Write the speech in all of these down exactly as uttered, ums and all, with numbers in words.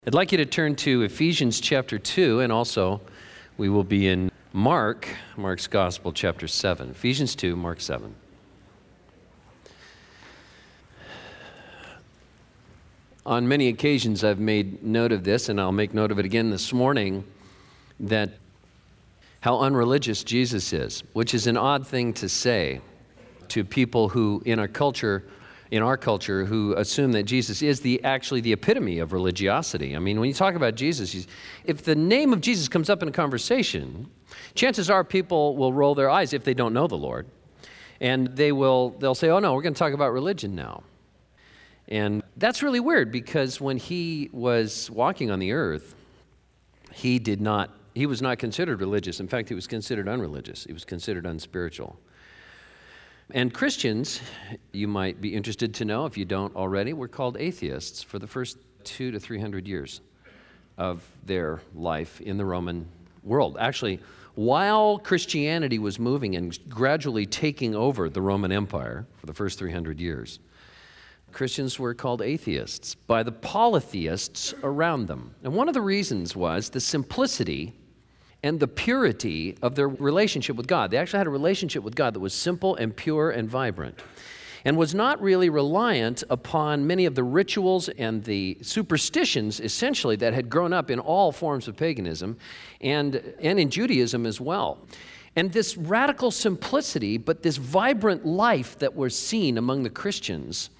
I'd like you to turn to Ephesians chapter two, and also we will be in Mark, Mark's Gospel, chapter seven. Ephesians two, Mark seven. On many occasions I've made note of this, and I'll make note of it again this morning, that how unreligious Jesus is, which is an odd thing to say to people who in our culture in our culture who assume that Jesus is the actually the epitome of religiosity. I mean, when you talk about Jesus, if the name of Jesus comes up in a conversation, chances are people will roll their eyes if they don't know the Lord. And they will, they'll say, oh no, we're going to talk about religion now. And that's really weird because when he was walking on the earth, he did not, he was not considered religious. In fact, he was considered unreligious. He was considered unspiritual. And Christians, you might be interested to know, if you don't already, were called atheists for the first two to three hundred years of their life in the Roman world. Actually, while Christianity was moving and gradually taking over the Roman Empire for the first three hundred years, Christians were called atheists by the polytheists around them. And one of the reasons was the simplicity and the purity of their relationship with God. They actually had a relationship with God that was simple and pure and vibrant, and was not really reliant upon many of the rituals and the superstitions, essentially, that had grown up in all forms of paganism and, and in Judaism as well. And this radical simplicity, but this vibrant life that was seen among the Christians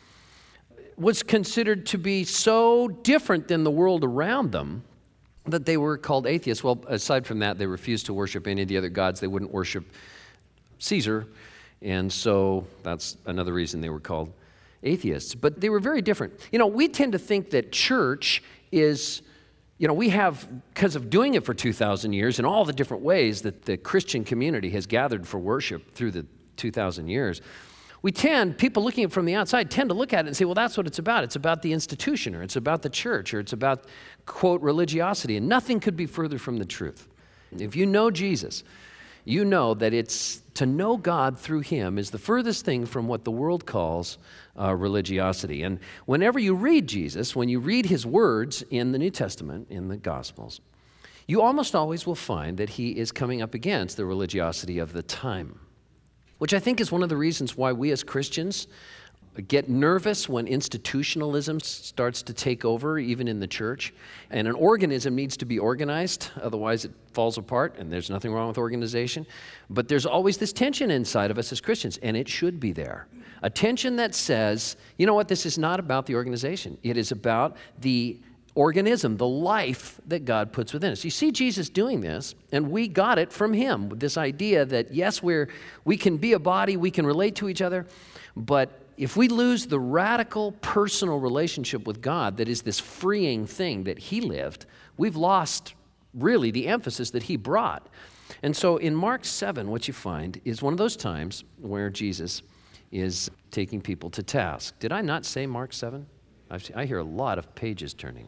was considered to be so different than the world around them that they were called atheists. Well, aside from that, they refused to worship any of the other gods. They wouldn't worship Caesar, and so that's another reason they were called atheists. But they were very different. You know, we tend to think that church is, you know, we have, because of doing it for two thousand years and all the different ways that the Christian community has gathered for worship through the two thousand years, we tend, people looking from the outside tend to look at it and say, well, that's what it's about. It's about the institution, or it's about the church, or it's about, quote, religiosity. And nothing could be further from the truth. If you know Jesus, you know that it's to know God through him is the furthest thing from what the world calls uh, religiosity. And whenever you read Jesus, when you read his words in the New Testament, in the Gospels, you almost always will find that he is coming up against the religiosity of the time, which I think is one of the reasons why we as Christians get nervous when institutionalism starts to take over, even in the church. And an organism needs to be organized, otherwise it falls apart, and there's nothing wrong with organization. But there's always this tension inside of us as Christians, and it should be there. A tension that says, you know what, this is not about the organization. It is about the organism, the life that God puts within us. You see Jesus doing this, and we got it from him, with this idea that, yes, we're we can be a body, we can relate to each other, but if we lose the radical personal relationship with God that is this freeing thing that he lived, we've lost really the emphasis that he brought. And so in Mark seven, what you find is one of those times where Jesus is taking people to task. Did I not say Mark seven? I hear a lot of pages turning.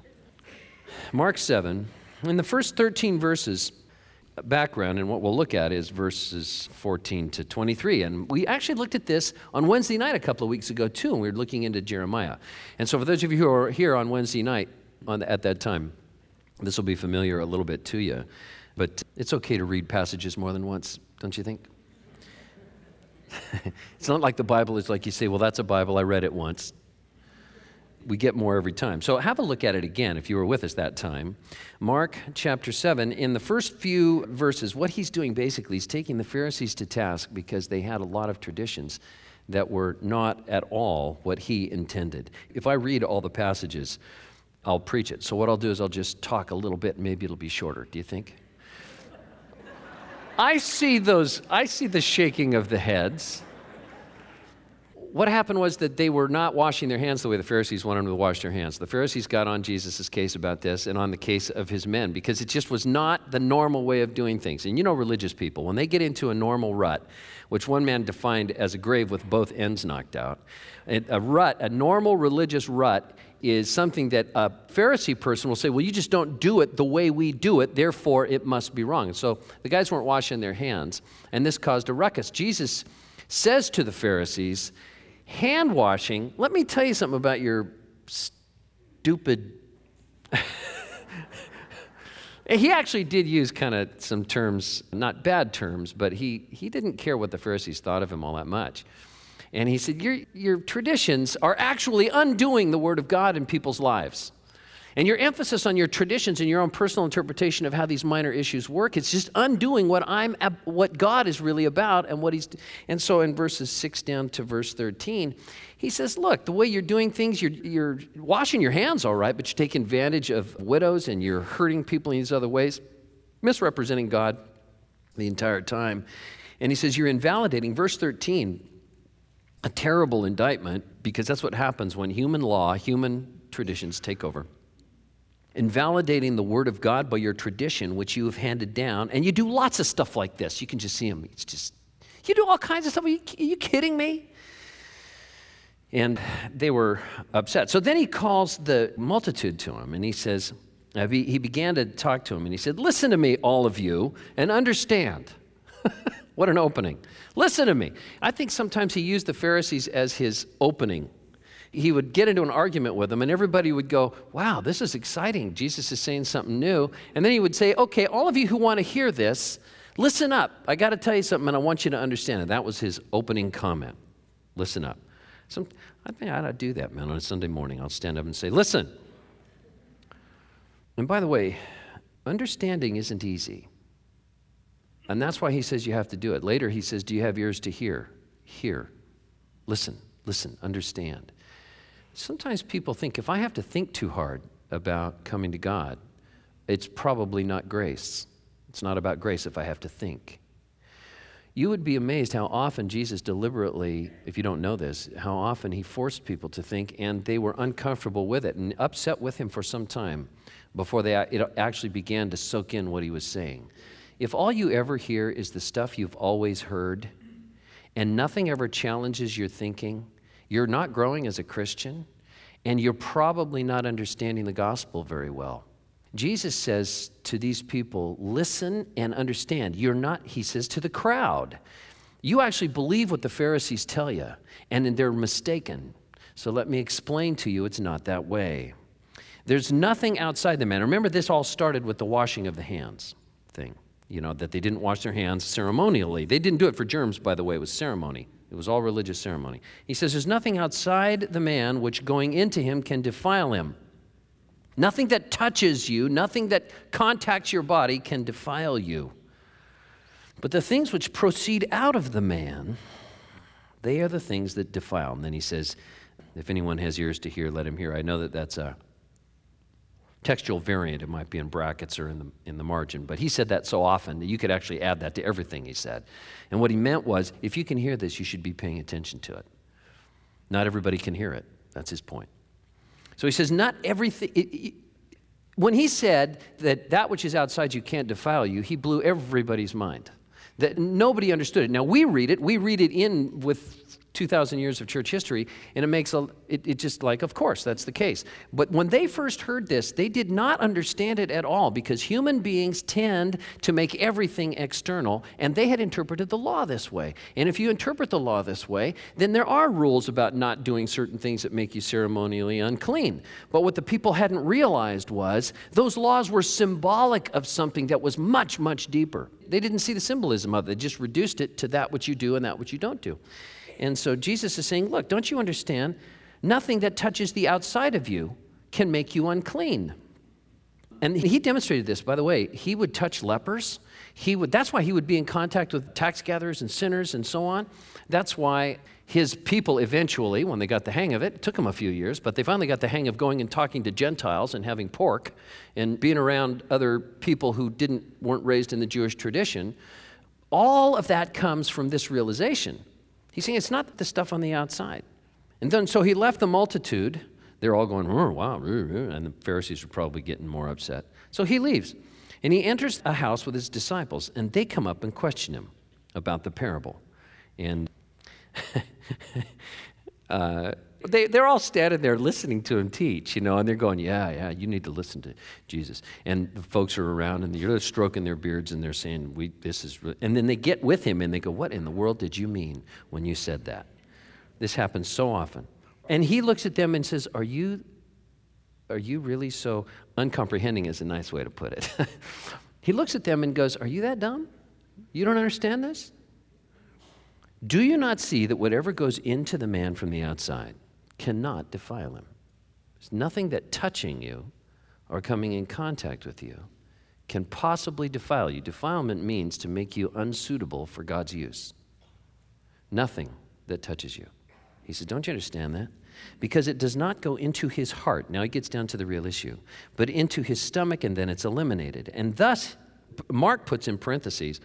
Mark seven, in the first thirteen verses, background, and what we'll look at is verses fourteen to twenty-three. And we actually looked at this on Wednesday night a couple of weeks ago too, and we were looking into Jeremiah. And so for those of you who are here on Wednesday night on the, at that time, this will be familiar a little bit to you. But it's okay to read passages more than once, don't you think? It's not like the Bible is like you say, well, that's a Bible, I read it once. We get more every time. So have a look at it again if you were with us that time. Mark chapter seven, in the first few verses, what he's doing basically is taking the Pharisees to task because they had a lot of traditions that were not at all what he intended. If I read all the passages, I'll preach it. So what I'll do is I'll just talk a little bit, and maybe it'll be shorter. Do you think? I see those, I see the shaking of the heads. What happened was that they were not washing their hands the way the Pharisees wanted them to wash their hands. The Pharisees got on Jesus' case about this and on the case of his men because it just was not the normal way of doing things. And you know religious people, when they get into a normal rut, which one man defined as a grave with both ends knocked out, a rut, a normal religious rut is something that a Pharisee person will say, well, you just don't do it the way we do it, therefore it must be wrong. And so the guys weren't washing their hands, and this caused a ruckus. Jesus says to the Pharisees, hand washing, let me tell you something about your stupid He actually did use kind of some terms, not bad terms, but he, he didn't care what the Pharisees thought of him all that much. And he said, your, your traditions are actually undoing the Word of God in people's lives. And your emphasis on your traditions and your own personal interpretation of how these minor issues work, it's just undoing what I'm, what God is really about and what he's, and so in verses six down to verse thirteen, he says, look, the way you're doing things, you're, you're washing your hands all right, but you're taking advantage of widows and you're hurting people in these other ways, misrepresenting God the entire time. And he says, you're invalidating, verse thirteen, a terrible indictment, because that's what happens when human law, human traditions take over. Invalidating the Word of God by your tradition, which you have handed down. And you do lots of stuff like this. You can just see him. It's just, you do all kinds of stuff. Are you, are you kidding me? And they were upset. So then he calls the multitude to him, and he says, he began to talk to him, and he said, listen to me, all of you, and understand. What an opening. Listen to me. I think sometimes he used the Pharisees as his opening. He would get into an argument with them, and everybody would go, wow, this is exciting. Jesus is saying something new. And then he would say, okay, all of you who want to hear this, listen up. I got to tell you something, and I want you to understand it. That was his opening comment. Listen up. Some, I think I ought to do that, man, on a Sunday morning. I'll stand up and say, listen. And by the way, understanding isn't easy. And that's why he says you have to do it. Later he says, do you have ears to hear? Hear. Listen. Listen. Understand. Sometimes people think if I have to think too hard about coming to God, it's probably not grace. It's not about grace if I have to think. You would be amazed how often Jesus deliberately, if you don't know this, how often he forced people to think, and they were uncomfortable with it and upset with him for some time before they it actually began to soak in what he was saying. If all you ever hear is the stuff you've always heard, and nothing ever challenges your thinking, you're not growing as a Christian, and you're probably not understanding the gospel very well. Jesus says to these people, listen and understand. You're not, he says to the crowd, you actually believe what the Pharisees tell you, and they're mistaken. So let me explain to you, it's not that way. There's nothing outside the man. Remember, this all started with the washing of the hands thing, you know, that they didn't wash their hands ceremonially. They didn't do it for germs, by the way, it was ceremony. It was all religious ceremony. He says, there's nothing outside the man which going into him can defile him. Nothing that touches you, nothing that contacts your body can defile you. But the things which proceed out of the man, they are the things that defile. And then he says, if anyone has ears to hear, let him hear. I know that that's a textual variant. It might be in brackets or in the in the margin. But he said that so often that you could actually add that to everything he said. And what he meant was, if you can hear this, you should be paying attention to it. Not everybody can hear it. That's his point. So he says, not everything. It, it, when he said that that which is outside you can't defile you, he blew everybody's mind. That nobody understood it. Now we read it. We read it in with two thousand years of church history, and it makes a, it, it just like, of course, that's the case. But when they first heard this, they did not understand it at all, because human beings tend to make everything external, and they had interpreted the law this way. And if you interpret the law this way, then there are rules about not doing certain things that make you ceremonially unclean. But what the people hadn't realized was those laws were symbolic of something that was much, much deeper. They didn't see the symbolism of it. They just reduced it to that which you do and that which you don't do. And so Jesus is saying, look, don't you understand? Nothing that touches the outside of you can make you unclean. And he demonstrated this, by the way. He would touch lepers. He would. That's why he would be in contact with tax gatherers and sinners and so on. That's why his people eventually, when they got the hang of it, it took them a few years, but they finally got the hang of going and talking to Gentiles and having pork and being around other people who didn't weren't raised in the Jewish tradition. All of that comes from this realization. He's saying it's not the stuff on the outside. And then so he left the multitude. They're all going, oh, wow, and the Pharisees are probably getting more upset. So he leaves, and he enters a house with his disciples, and they come up and question him about the parable. And uh, they, they're all standing there listening to him teach, you know, and they're going, yeah, yeah, you need to listen to Jesus. And the folks are around, and they're stroking their beards, and they're saying, "We, this is," re-. And then they get with him, and they go, what in the world did you mean when you said that? This happens so often. And he looks at them and says, are you, are you really so uncomprehending is a nice way to put it. He looks at them and goes, are you that dumb? You don't understand this? Do you not see that whatever goes into the man from the outside cannot defile him? There's nothing that touching you or coming in contact with you can possibly defile you. Defilement means to make you unsuitable for God's use. Nothing that touches you. He says, don't you understand that? Because it does not go into his heart. Now he gets down to the real issue. But into his stomach, and then it's eliminated. And thus, Mark puts in parentheses,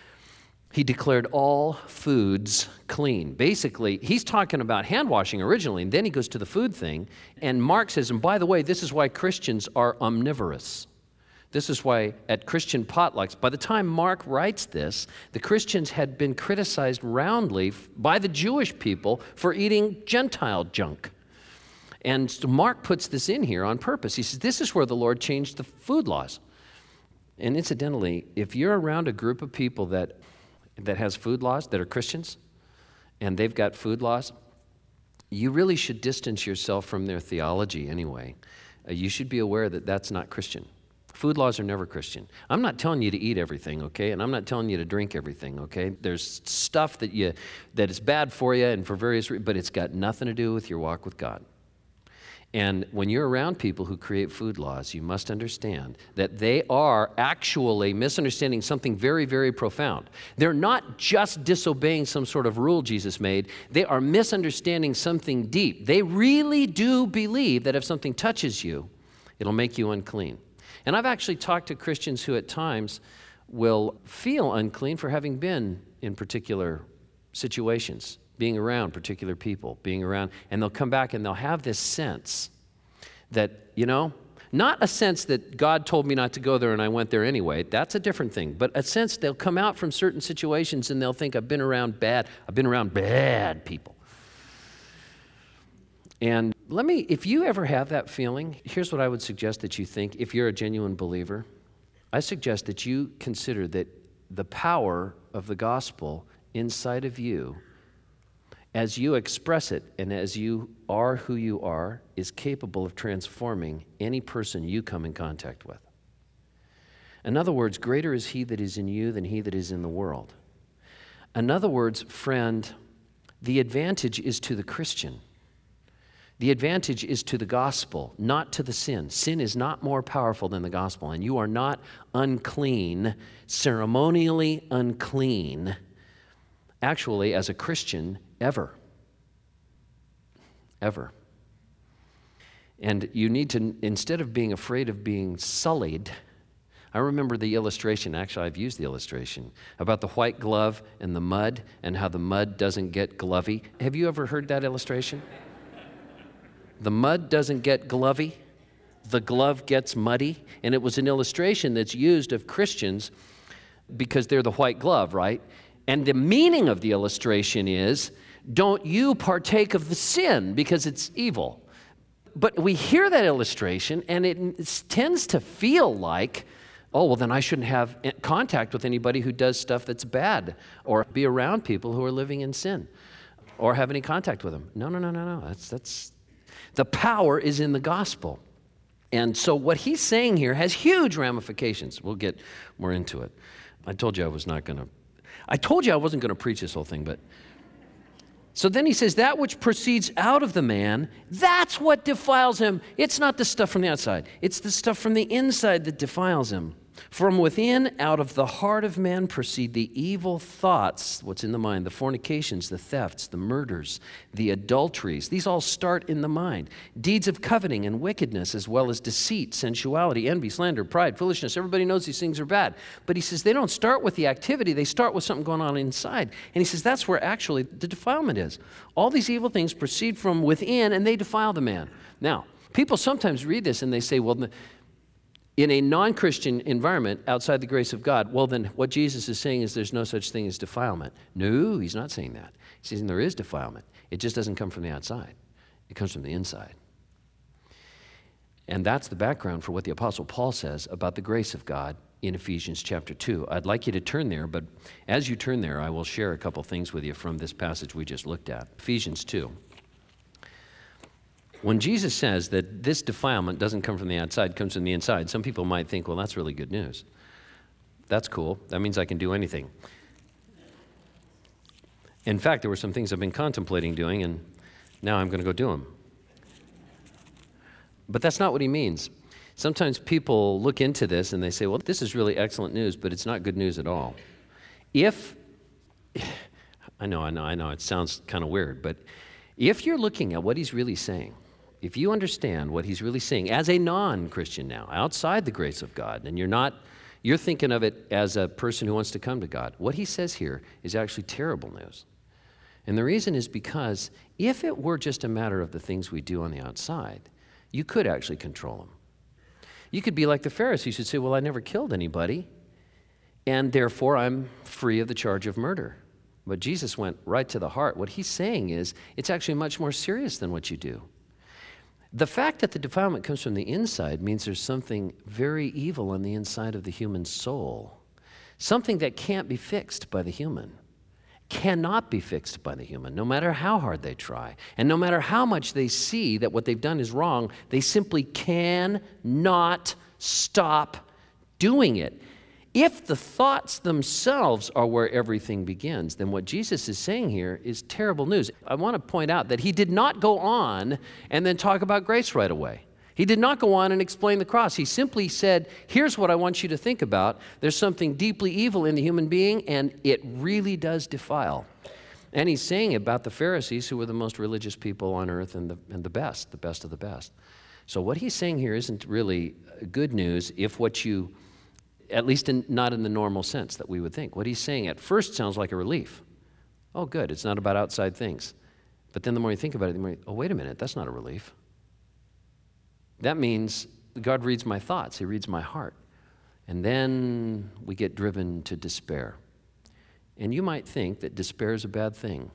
he declared all foods clean. Basically, he's talking about hand washing originally, and then he goes to the food thing. And Mark says, and by the way, this is why Christians are omnivorous. This is why at Christian potlucks, by the time Mark writes this, the Christians had been criticized roundly by the Jewish people for eating Gentile junk. And so Mark puts this in here on purpose. He says, this is where the Lord changed the food laws. And incidentally, if you're around a group of people that, that has food laws, that are Christians, and they've got food laws, you really should distance yourself from their theology anyway. Uh, you should be aware that that's not Christian. Food laws are never Christian. I'm not telling you to eat everything, okay? And I'm not telling you to drink everything, okay? There's stuff that you that is bad for you and for various reasons, but it's got nothing to do with your walk with God. And when you're around people who create food laws, you must understand that they are actually misunderstanding something very, very profound. They're not just disobeying some sort of rule Jesus made. They are misunderstanding something deep. They really do believe that if something touches you, it'll make you unclean. And I've actually talked to Christians who at times will feel unclean for having been in particular situations, being around particular people, being around, and they'll come back and they'll have this sense that, you know, not a sense that God told me not to go there and I went there anyway. That's a different thing. But a sense they'll come out from certain situations and they'll think, I've been around bad, I've been around bad people. And let me, if you ever have that feeling, here's what I would suggest that you think. If you're a genuine believer, I suggest that you consider that the power of the gospel inside of you, as you express it and as you are who you are, is capable of transforming any person you come in contact with. In other words, greater is he that is in you than he that is in the world. In other words, friend, the advantage is to the Christian. The advantage is to the gospel, not to the sin. Sin is not more powerful than the gospel, and you are not unclean, ceremonially unclean, actually, as a Christian, ever. Ever. And you need to, instead of being afraid of being sullied, I remember the illustration, actually I've used the illustration, about the white glove and the mud, and how the mud doesn't get glovey. Have you ever heard that illustration? The mud doesn't get glovey, the glove gets muddy. And it was an illustration that's used of Christians because they're the white glove, right? And the meaning of the illustration is, don't you partake of the sin because it's evil. But we hear that illustration and it tends to feel like, oh, well, then I shouldn't have contact with anybody who does stuff that's bad or be around people who are living in sin or have any contact with them. No, no, no, no, no. That's, that's, the power is in the gospel. And so what he's saying here has huge ramifications. We'll get more into it. I told you I was not going to, I told you I wasn't going to preach this whole thing, but. So then he says, that which proceeds out of the man, that's what defiles him. It's not the stuff from the outside. It's the stuff from the inside that defiles him. From within, out of the heart of man proceed the evil thoughts, what's in the mind, the fornications, the thefts, the murders, the adulteries. These all start in the mind. Deeds of coveting and wickedness, as well as deceit, sensuality, envy, slander, pride, foolishness. Everybody knows these things are bad. But he says they don't start with the activity. They start with something going on inside. And he says that's where actually the defilement is. All these evil things proceed from within, and they defile the man. Now, people sometimes read this and they say, well, the, in a non-Christian environment outside the grace of God, well, then what Jesus is saying is there's no such thing as defilement. No, he's not saying that. He's saying there is defilement. It just doesn't come from the outside. It comes from the inside. And that's the background for what the Apostle Paul says about the grace of God in Ephesians chapter two. I'd like you to turn there, but as you turn there, I will share a couple things with you from this passage we just looked at. Ephesians two. When Jesus says that this defilement doesn't come from the outside, comes from the inside, some people might think, well, that's really good news. That's cool. That means I can do anything. In fact, there were some things I've been contemplating doing, and now I'm going to go do them. But that's not what he means. Sometimes people look into this and they say, well, this is really excellent news, but it's not good news at all. If, I know, I know, I know, it sounds kind of weird, but if you're looking at what he's really saying, if you understand what he's really saying as a non-Christian now, outside the grace of God, and you're not, you're thinking of it as a person who wants to come to God, what he says here is actually terrible news. And the reason is because if it were just a matter of the things we do on the outside, you could actually control them. You could be like the Pharisees who say, well, I never killed anybody, and therefore I'm free of the charge of murder. But Jesus went right to the heart. What he's saying is, it's actually much more serious than what you do. The fact that the defilement comes from the inside means there's something very evil on the inside of the human soul. Something that can't be fixed by the human. Cannot be fixed by the human, no matter how hard they try. And no matter how much they see that what they've done is wrong, they simply cannot stop doing it. If the thoughts themselves are where everything begins, then what Jesus is saying here is terrible news. I want to point out that he did not go on and then talk about grace right away. He did not go on and explain the cross. He simply said, here's what I want you to think about. There's something deeply evil in the human being, and it really does defile. And he's saying about the Pharisees, who were the most religious people on earth and the, and the best, the best of the best. So what he's saying here isn't really good news if what you... at least in, not in the normal sense that we would think. What he's saying at first sounds like a relief. Oh, good, it's not about outside things. But then the more you think about it, the more you, oh, wait a minute, that's not a relief. That means God reads my thoughts, he reads my heart. And then we get driven to despair. And you might think that despair is a bad thing.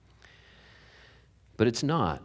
But it's not.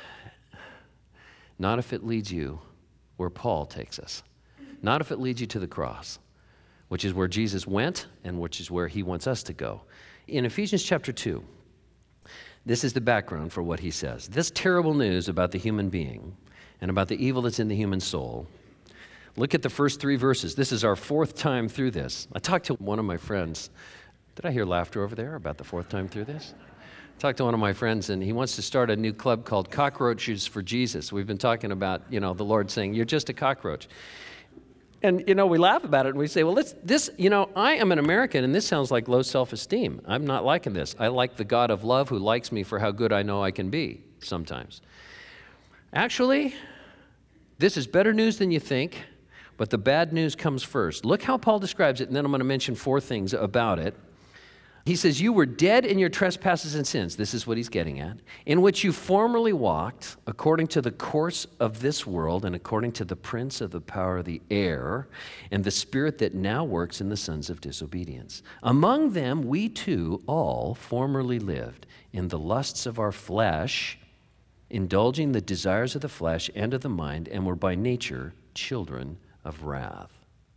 Not if it leads you where Paul takes us. Not if it leads you to the cross, which is where Jesus went and which is where he wants us to go. In Ephesians chapter two, this is the background for what he says. This terrible news about the human being and about the evil that's in the human soul. Look at the first three verses. This is our fourth time through this. I talked to one of my friends. Did I hear laughter over there about the fourth time through this? I talked to one of my friends, and he wants to start a new club called Cockroaches for Jesus. We've been talking about, you know, the Lord saying, you're just a cockroach. And, you know, we laugh about it and we say, well, let's, this, you know, I am an American and this sounds like low self-esteem. I'm not liking this. I like the God of love who likes me for how good I know I can be sometimes. Actually, this is better news than you think, but the bad news comes first. Look how Paul describes it, and then I'm going to mention four things about it. He says, you were dead in your trespasses and sins, this is what he's getting at, in which you formerly walked according to the course of this world and according to the prince of the power of the air and the spirit that now works in the sons of disobedience. Among them we too all formerly lived in the lusts of our flesh, indulging the desires of the flesh and of the mind, and were by nature children of wrath.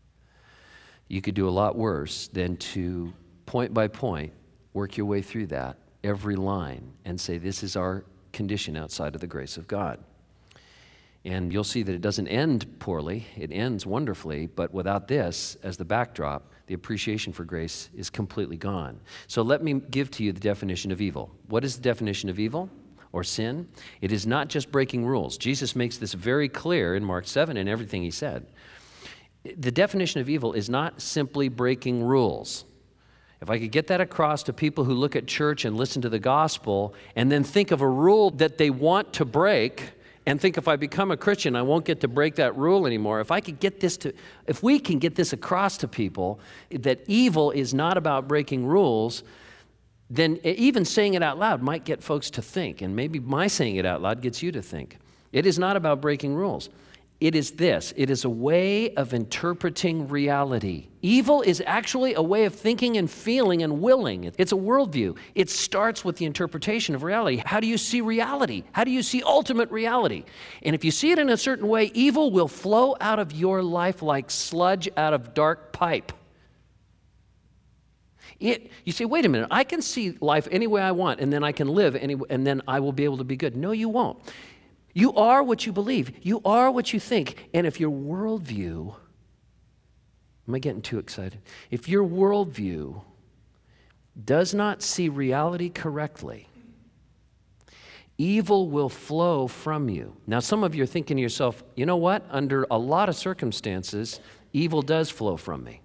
You could do a lot worse than to point by point, work your way through that, every line, and say this is our condition outside of the grace of God. And you'll see that it doesn't end poorly, it ends wonderfully, but without this as the backdrop, the appreciation for grace is completely gone. So let me give to you the definition of evil. What is the definition of evil or sin? It is not just breaking rules. Jesus makes this very clear in Mark seven and everything he said. The definition of evil is not simply breaking rules. If I could get that across to people who look at church and listen to the gospel and then think of a rule that they want to break and think if I become a Christian, I won't get to break that rule anymore. If I could get this to, if we can get this across to people that evil is not about breaking rules, then even saying it out loud might get folks to think. And maybe my saying it out loud gets you to think. It is not about breaking rules. It is this. It is a way of interpreting reality. Evil is actually a way of thinking and feeling and willing. It's a worldview. It starts with the interpretation of reality. How do you see reality? How do you see ultimate reality? And if you see it in a certain way, evil will flow out of your life like sludge out of dark pipe. It, you say, wait a minute, I can see life any way I want, and then I can live any, and then I will be able to be good. No, you won't. You are what you believe. You are what you think. And if your worldview, am I getting too excited? If your worldview does not see reality correctly, evil will flow from you. Now, some of you are thinking to yourself, you know what? Under a lot of circumstances, evil does flow from me.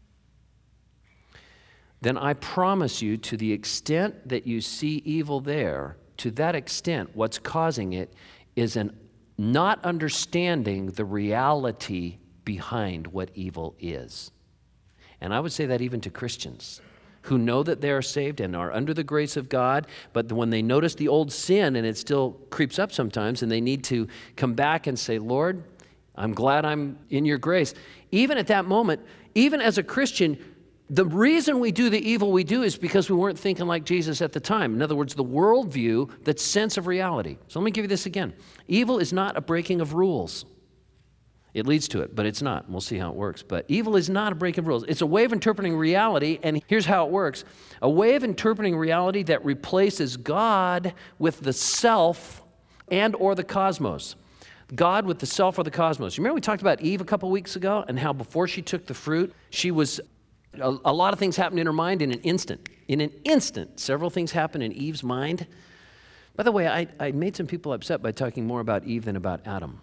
Then I promise you, to the extent that you see evil there, to that extent, what's causing it is an not understanding the reality behind what evil is. And I would say that even to Christians who know that they are saved and are under the grace of God, but when they notice the old sin and it still creeps up sometimes and they need to come back and say, Lord, I'm glad I'm in your grace. Even at that moment, even as a Christian, the reason we do the evil we do is because we weren't thinking like Jesus at the time. In other words, the worldview, that sense of reality. So let me give you this again. Evil is not a breaking of rules. It leads to it, but it's not. We'll see how it works. But evil is not a breaking of rules. It's a way of interpreting reality, and here's how it works. A way of interpreting reality that replaces God with the self and or the cosmos. God with the self or the cosmos. You remember we talked about Eve a couple weeks ago and how before she took the fruit, she was, a, a lot of things happened in her mind in an instant. In an instant, several things happened in Eve's mind. By the way, I, I made some people upset by talking more about Eve than about Adam.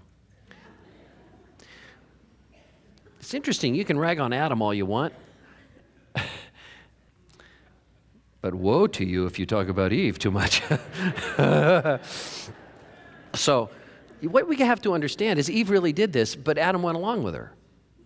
It's interesting, you can rag on Adam all you want, but woe to you if you talk about Eve too much. So, what we have to understand is Eve really did this, but Adam went along with her.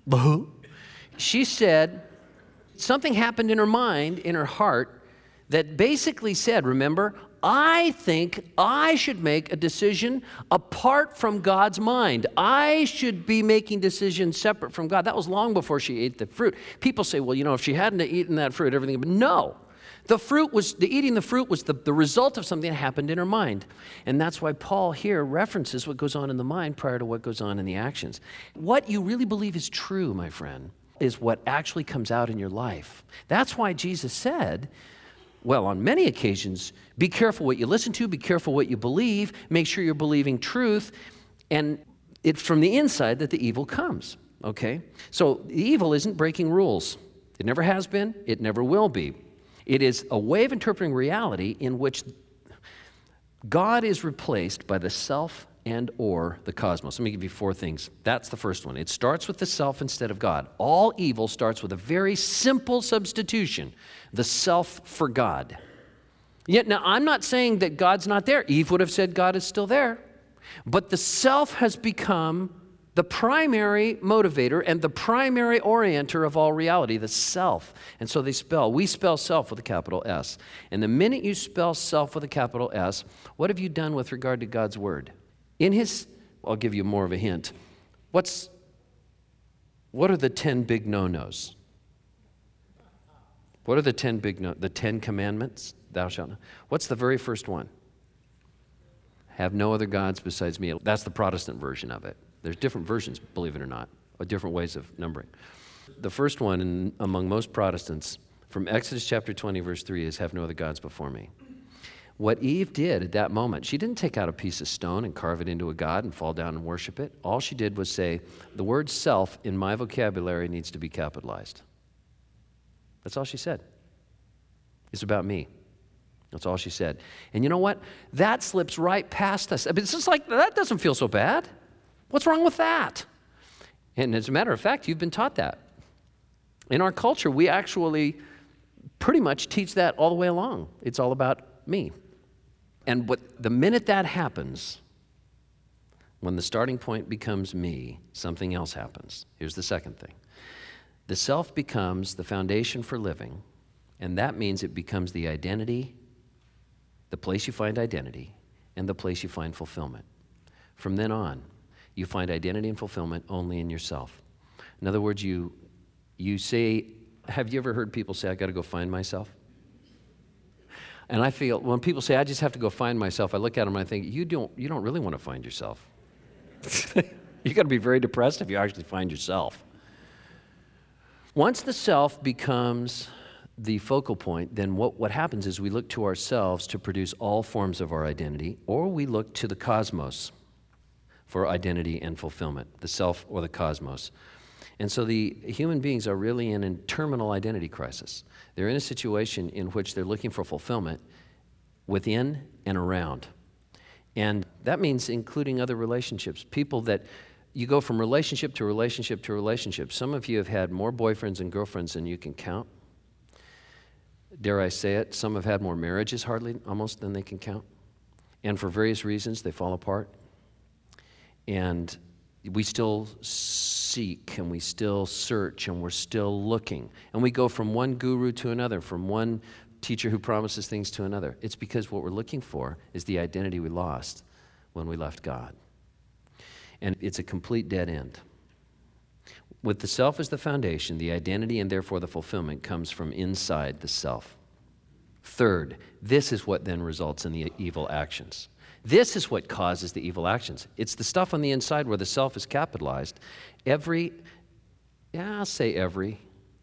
She said, something happened in her mind, in her heart, that basically said, remember, I think I should make a decision apart from God's mind. I should be making decisions separate from God. That was long before she ate the fruit. People say, well, you know, if she hadn't eaten that fruit, everything, but no. The fruit was, the eating the fruit was the, the result of something that happened in her mind. And that's why Paul here references what goes on in the mind prior to what goes on in the actions. What you really believe is true, my friend, is what actually comes out in your life. That's why Jesus said, well, on many occasions, be careful what you listen to, be careful what you believe, make sure you're believing truth, and it's from the inside that the evil comes, okay? So the evil isn't breaking rules. It never has been, it never will be. It is a way of interpreting reality in which God is replaced by the self and or the cosmos. Let me give you four things. That's the first one. It starts with the self instead of God. All evil starts with a very simple substitution, the self for God. Yet now, I'm not saying that God's not there. Eve would have said God is still there. But the self has become the primary motivator and the primary orienter of all reality, the self. And so they spell, we spell self with a capital S. And the minute you spell self with a capital S, what have you done with regard to God's word? In his, I'll give you more of a hint. What's, what are the ten big no-nos? What are the ten big no, the ten commandments? Thou shalt not. What's the very first one? Have no other gods besides me. That's the Protestant version of it. There's different versions, believe it or not, or different ways of numbering. The first one in, among most Protestants, from Exodus chapter twenty, verse three, is have no other gods before me. What Eve did at that moment, she didn't take out a piece of stone and carve it into a god and fall down and worship it. All she did was say, the word self in my vocabulary needs to be capitalized. That's all she said. It's about me. That's all she said. And you know what? That slips right past us. I mean, it's just like, that doesn't feel so bad. What's wrong with that? And as a matter of fact, you've been taught that. In our culture, we actually pretty much teach that all the way along. It's all about me. And what, the minute that happens, when the starting point becomes me, something else happens. Here's the second thing. The self becomes the foundation for living, and that means it becomes the identity, the place you find identity, and the place you find fulfillment. From then on, you find identity and fulfillment only in yourself. In other words, you, you say, have you ever heard people say, I got to go find myself? And I feel, when people say, I just have to go find myself, I look at them and I think, you don't, you don't really want to find yourself. You've got to be very depressed if you actually find yourself. Once the self becomes the focal point, then what, what happens is we look to ourselves to produce all forms of our identity, or we look to the cosmos. for identity and fulfillment, the self or the cosmos. And so the human beings are really in a terminal identity crisis. They're in a situation in which they're looking for fulfillment within and around. And that means including other relationships, people that you go from relationship to relationship to relationship. Some of you have had more boyfriends and girlfriends than you can count. Dare I say it, some have had more marriages hardly, almost, than they can count. And for various reasons, they fall apart. And we still seek, and we still search, and we're still looking. And we go from one guru to another, from one teacher who promises things to another. It's because what we're looking for is the identity we lost when we left God. And it's a complete dead end. With the self as the foundation, the identity and therefore the fulfillment comes from inside the self. Third, this is what then results in the evil actions. This is what causes the evil actions. It's the stuff on the inside where the self is capitalized. Every, yeah, I'll say every.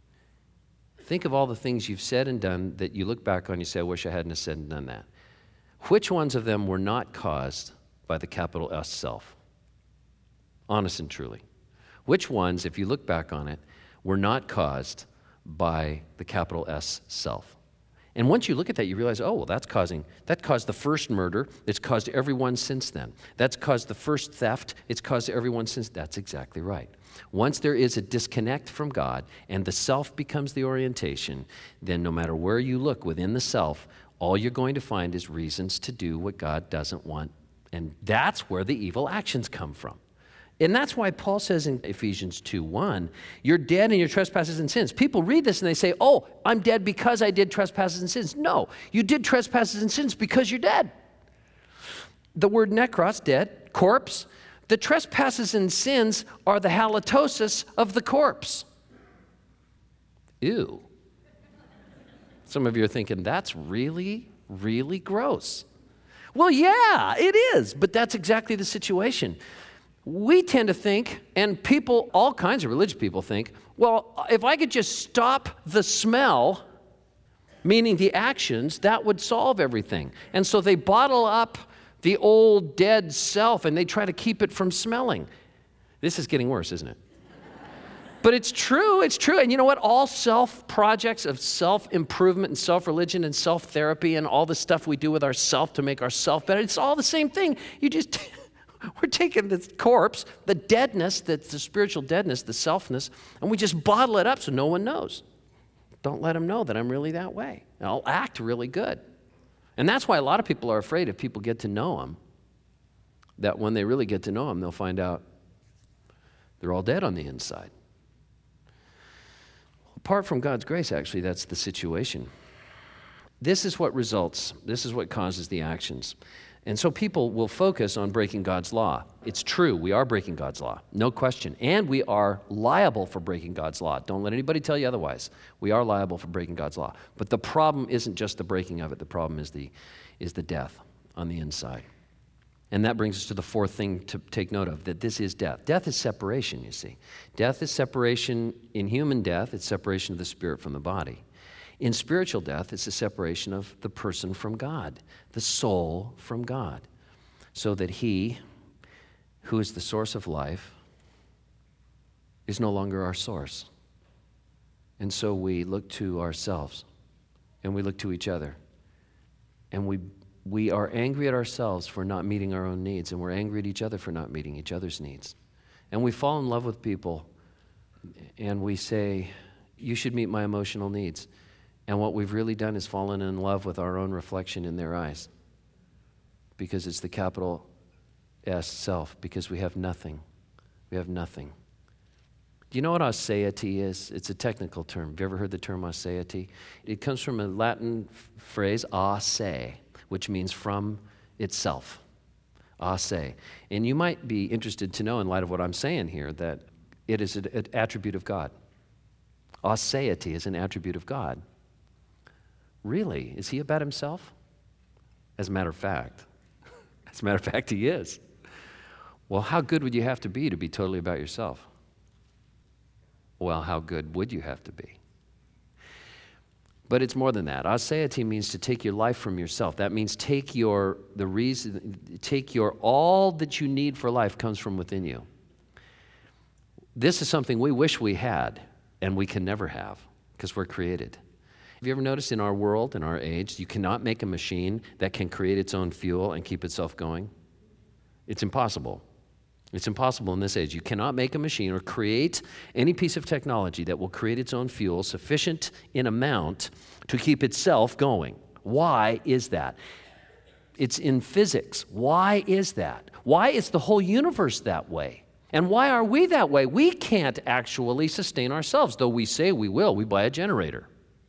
Think of all the things you've said and done that you look back on and you say, I wish I hadn't have said and done that. Which ones of them were not caused by the capital S self? Honest and truly. Which ones, if you look back on it, were not caused by the capital S self? And once you look at that, you realize, oh, well, that's causing, that caused the first murder. It's caused everyone since then. That's caused the first theft. It's caused everyone since. That's exactly right. Once there is a disconnect from God and the self becomes the orientation, then no matter where you look within the self, all you're going to find is reasons to do what God doesn't want. And that's where the evil actions come from. And that's why Paul says in Ephesians two one, you're dead in your trespasses and sins. People read this and they say, oh, I'm dead because I did trespasses and sins. No, you did trespasses and sins because you're dead. The word nekros, dead, corpse, the trespasses and sins are the halitosis of the corpse. Ew. Some of you are thinking, that's really, really gross. Well, yeah, it is, but that's exactly the situation. We tend to think, and people, all kinds of religious people think, well, if I could just stop the smell, meaning the actions, that would solve everything. And so they bottle up the old dead self and they try to keep it from smelling. This is getting worse, isn't it? But it's true, it's true. And you know what? All self-projects of self-improvement and self-religion and self-therapy and all the stuff we do with ourself to make ourself better, it's all the same thing. You just... We're taking the corpse, the deadness, that's the spiritual deadness, the selfness, and we just bottle it up so no one knows. Don't let them know that I'm really that way. And I'll act really good. And that's why a lot of people are afraid if people get to know them, that when they really get to know them, they'll find out they're all dead on the inside. Apart from God's grace, actually, that's the situation. This is what results. This is what causes the actions. And so people will focus on breaking God's law. It's true, we are breaking God's law, no question. And we are liable for breaking God's law. Don't let anybody tell you otherwise. We are liable for breaking God's law. But the problem isn't just the breaking of it. The problem is the, is the death on the inside. And that brings us to the fourth thing to take note of, that this is death. Death is separation, you see. Death is separation. In human death, it's separation of the spirit from the body. In spiritual death, it's a separation of the person from God, the soul from God, so that he, who is the source of life, is no longer our source. And so we look to ourselves, and we look to each other, and we we are angry at ourselves for not meeting our own needs, and we're angry at each other for not meeting each other's needs. And we fall in love with people, and we say, you should meet my emotional needs. And what we've really done is fallen in love with our own reflection in their eyes, because it's the capital S self, because we have nothing. We have nothing. Do you know what aseity is? It's a technical term. Have you ever heard the term aseity? It comes from a Latin f- phrase, a se, which means from itself. A se. And you might be interested to know, in light of what I'm saying here, that it is an attribute of God. Aseity is an attribute of God. Really? Is he about himself? As a matter of fact. As a matter of fact, he is. Well, how good would you have to be to be totally about yourself? Well, how good would you have to be? But it's more than that. Aseity means to take your life from yourself. That means take your, the reason, take your, all that you need for life comes from within you. This is something we wish we had, and we can never have, because we're created. Have you ever noticed in our world, in our age, you cannot make a machine that can create its own fuel and keep itself going? It's impossible. It's impossible in this age. You cannot make a machine or create any piece of technology that will create its own fuel sufficient in amount to keep itself going. Why is that? It's in physics. Why is that? Why is the whole universe that way? And why are we that way? We can't actually sustain ourselves, though we say we will. We buy a generator.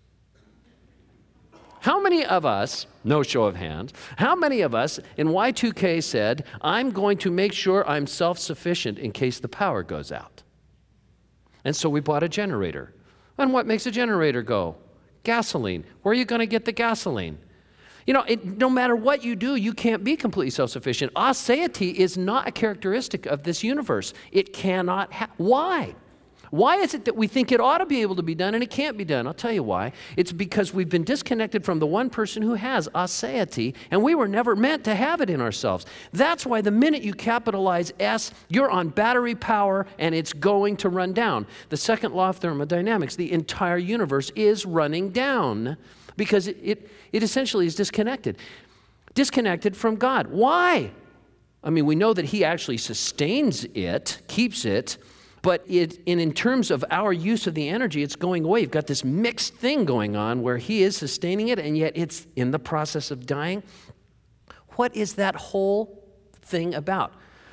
How many of us, no show of hands, how many of us in Y two K said, I'm going to make sure I'm self-sufficient in case the power goes out? And so we bought a generator. And what makes a generator go? Gasoline. Where are you going to get the gasoline? You know, it, no matter what you do, you can't be completely self-sufficient. Aseity is not a characteristic of this universe. It cannot happen. Why? Why is it that we think it ought to be able to be done and it can't be done? I'll tell you why. It's because we've been disconnected from the one person who has aseity, and we were never meant to have it in ourselves. That's why the minute you capitalize S, you're on battery power and it's going to run down. The second law of thermodynamics, the entire universe is running down because it, it, it essentially is disconnected. Disconnected from God. Why? I mean, we know that He actually sustains it, keeps it, but it, in, in terms of our use of the energy, it's going away. You've got this mixed thing going on where He is sustaining it, and yet it's in the process of dying. What is that whole thing about?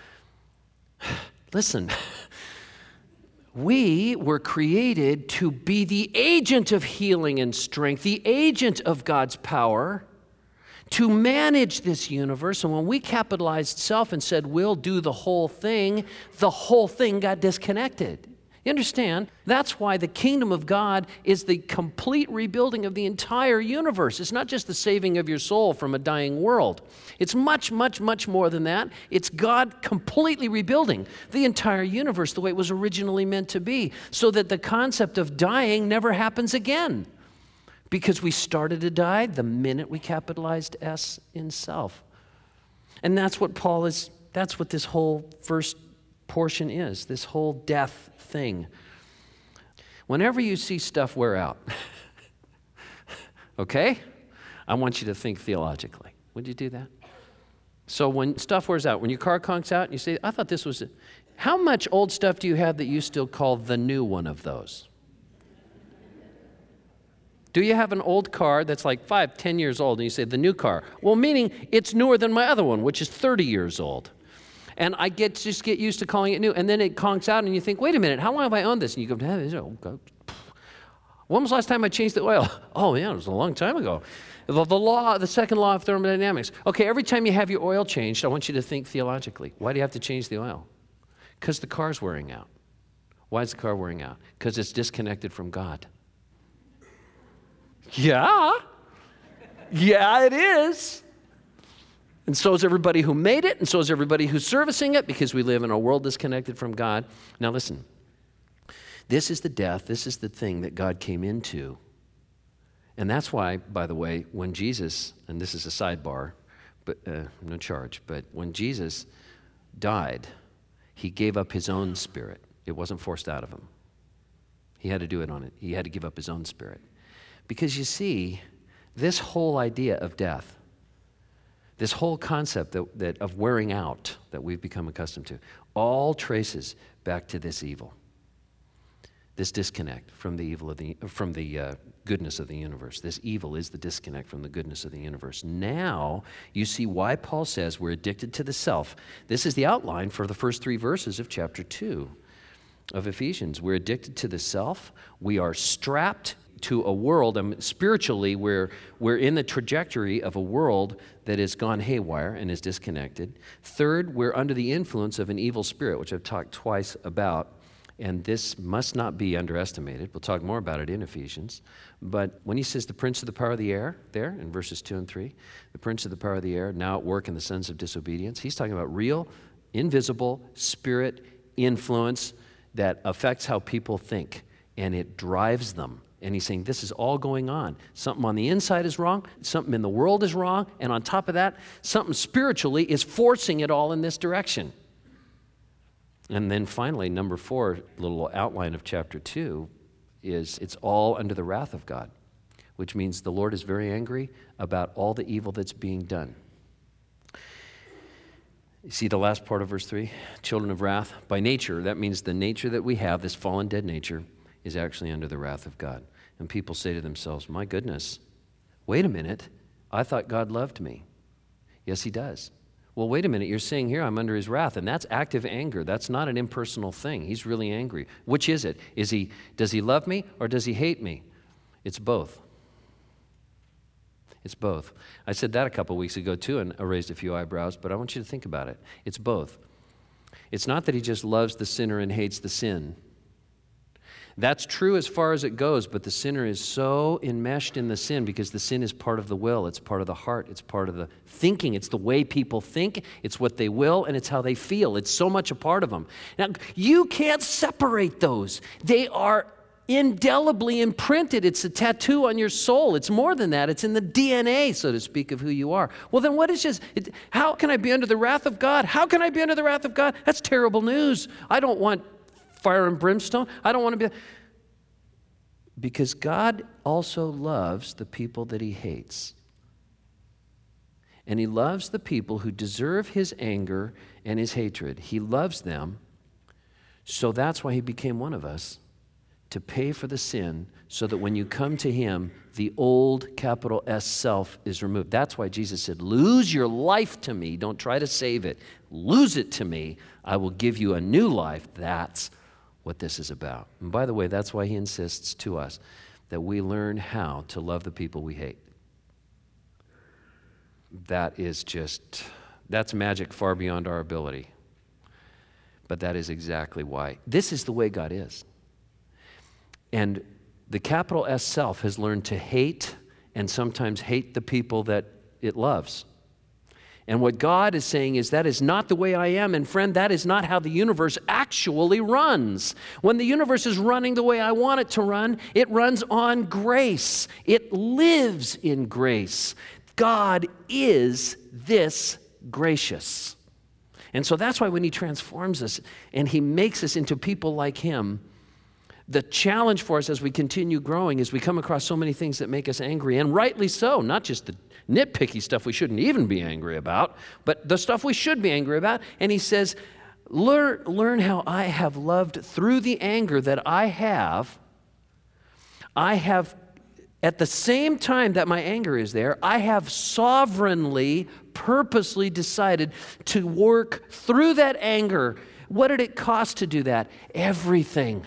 Listen, we were created to be the agent of healing and strength, the agent of God's power, to manage this universe. And when we capitalized self and said, we'll do the whole thing, the whole thing got disconnected. You understand? That's why the kingdom of God is the complete rebuilding of the entire universe. It's not just the saving of your soul from a dying world. It's much, much, much more than that. It's God completely rebuilding the entire universe the way it was originally meant to be, so that the concept of dying never happens again. Because we started to die the minute we capitalized S in self. And that's what Paul is, that's what this whole first portion is, this whole death thing. Whenever you see stuff wear out, okay, I want you to think theologically. Would you do that? So when stuff wears out, when your car conks out and you say, I thought this was, a, how much old stuff do you have that you still call the new one of those? Do you have an old car that's like five, ten years old, and you say, the new car? Well, meaning it's newer than my other one, which is thirty years old. And I get just get used to calling it new. And then it conks out, and you think, wait a minute, how long have I owned this? And you go, oh, God. When was the last time I changed the oil? Oh, yeah, it was a long time ago. The, the law, the second law of thermodynamics. Okay, every time you have your oil changed, I want you to think theologically. Why do you have to change the oil? Because the car's wearing out. Why is the car wearing out? Because it's disconnected from God. Yeah, yeah, it is. And so is everybody who made it, and so is everybody who's servicing it, because we live in a world disconnected from God. Now listen, this is the death, this is the thing that God came into. And that's why, by the way, when Jesus, and this is a sidebar, but uh, no charge, but when Jesus died, He gave up His own spirit. It wasn't forced out of Him. He had to do it on it. He had to give up His own spirit. Because you see, this whole idea of death, this whole concept that, that of wearing out that we've become accustomed to, all traces back to this evil, this disconnect from the evil of the from the uh, goodness of the universe. This evil is the disconnect from the goodness of the universe. Now you see why Paul says we're addicted to the self. This is the outline for the first three verses of chapter two of Ephesians. We're addicted to the self. We are strapped to a world, I mean, spiritually, we're, we're in the trajectory of a world that has gone haywire and is disconnected. Third, we're under the influence of an evil spirit, which I've talked twice about, and this must not be underestimated. We'll talk more about it in Ephesians. But when he says the prince of the power of the air, there in verses two and three, the prince of the power of the air, now at work in the sons of disobedience, he's talking about real, invisible spirit influence that affects how people think, and it drives them And he's saying, this is all going on. Something on the inside is wrong, something in the world is wrong, and on top of that, something spiritually is forcing it all in this direction. And then finally, number four, little outline of chapter two, is it's all under the wrath of God, which means the Lord is very angry about all the evil that's being done. You see the last part of verse three? Children of wrath. By nature, that means the nature that we have, this fallen dead nature, is actually under the wrath of God. And people say to themselves, my goodness, wait a minute, I thought God loved me. Yes, he does. Well, wait a minute, you're saying here I'm under his wrath, and that's active anger. That's not an impersonal thing. He's really angry. Which is it? Is he, does he love me or does he hate me? It's both. It's both. I said that a couple weeks ago too, and I raised a few eyebrows, but I want you to think about it. It's both. It's not that he just loves the sinner and hates the sin. That's true as far as it goes, but the sinner is so enmeshed in the sin because the sin is part of the will, it's part of the heart, it's part of the thinking, it's the way people think, it's what they will, and it's how they feel. It's so much a part of them. Now, you can't separate those. They are indelibly imprinted. It's a tattoo on your soul. It's more than that. It's in the D N A, so to speak, of who you are. Well, then what is just, it, how can I be under the wrath of God? How can I be under the wrath of God? That's terrible news. I don't want fire and brimstone. I don't want to be, because God also loves the people that he hates. And he loves the people who deserve his anger and his hatred. He loves them, so that's why he became one of us, to pay for the sin, so that when you come to him, the old capital S self is removed. That's why Jesus said, lose your life to me. Don't try to save it. Lose it to me. I will give you a new life. That's what this is about. And by the way, that's why he insists to us that we learn how to love the people we hate. That is just, that's magic far beyond our ability. But that is exactly why. This is the way God is. And the capital S self has learned to hate and sometimes hate the people that it loves. And what God is saying is that is not the way I am. And friend, that is not how the universe actually runs. When the universe is running the way I want it to run, it runs on grace. It lives in grace. God is this gracious. And so that's why when he transforms us and he makes us into people like him, the challenge for us as we continue growing is we come across so many things that make us angry, and rightly so, not just the nitpicky stuff we shouldn't even be angry about, but the stuff we should be angry about. And he says, learn, learn how I have loved through the anger that I have. I have, at the same time that my anger is there, I have sovereignly, purposely decided to work through that anger. What did it cost to do that? Everything.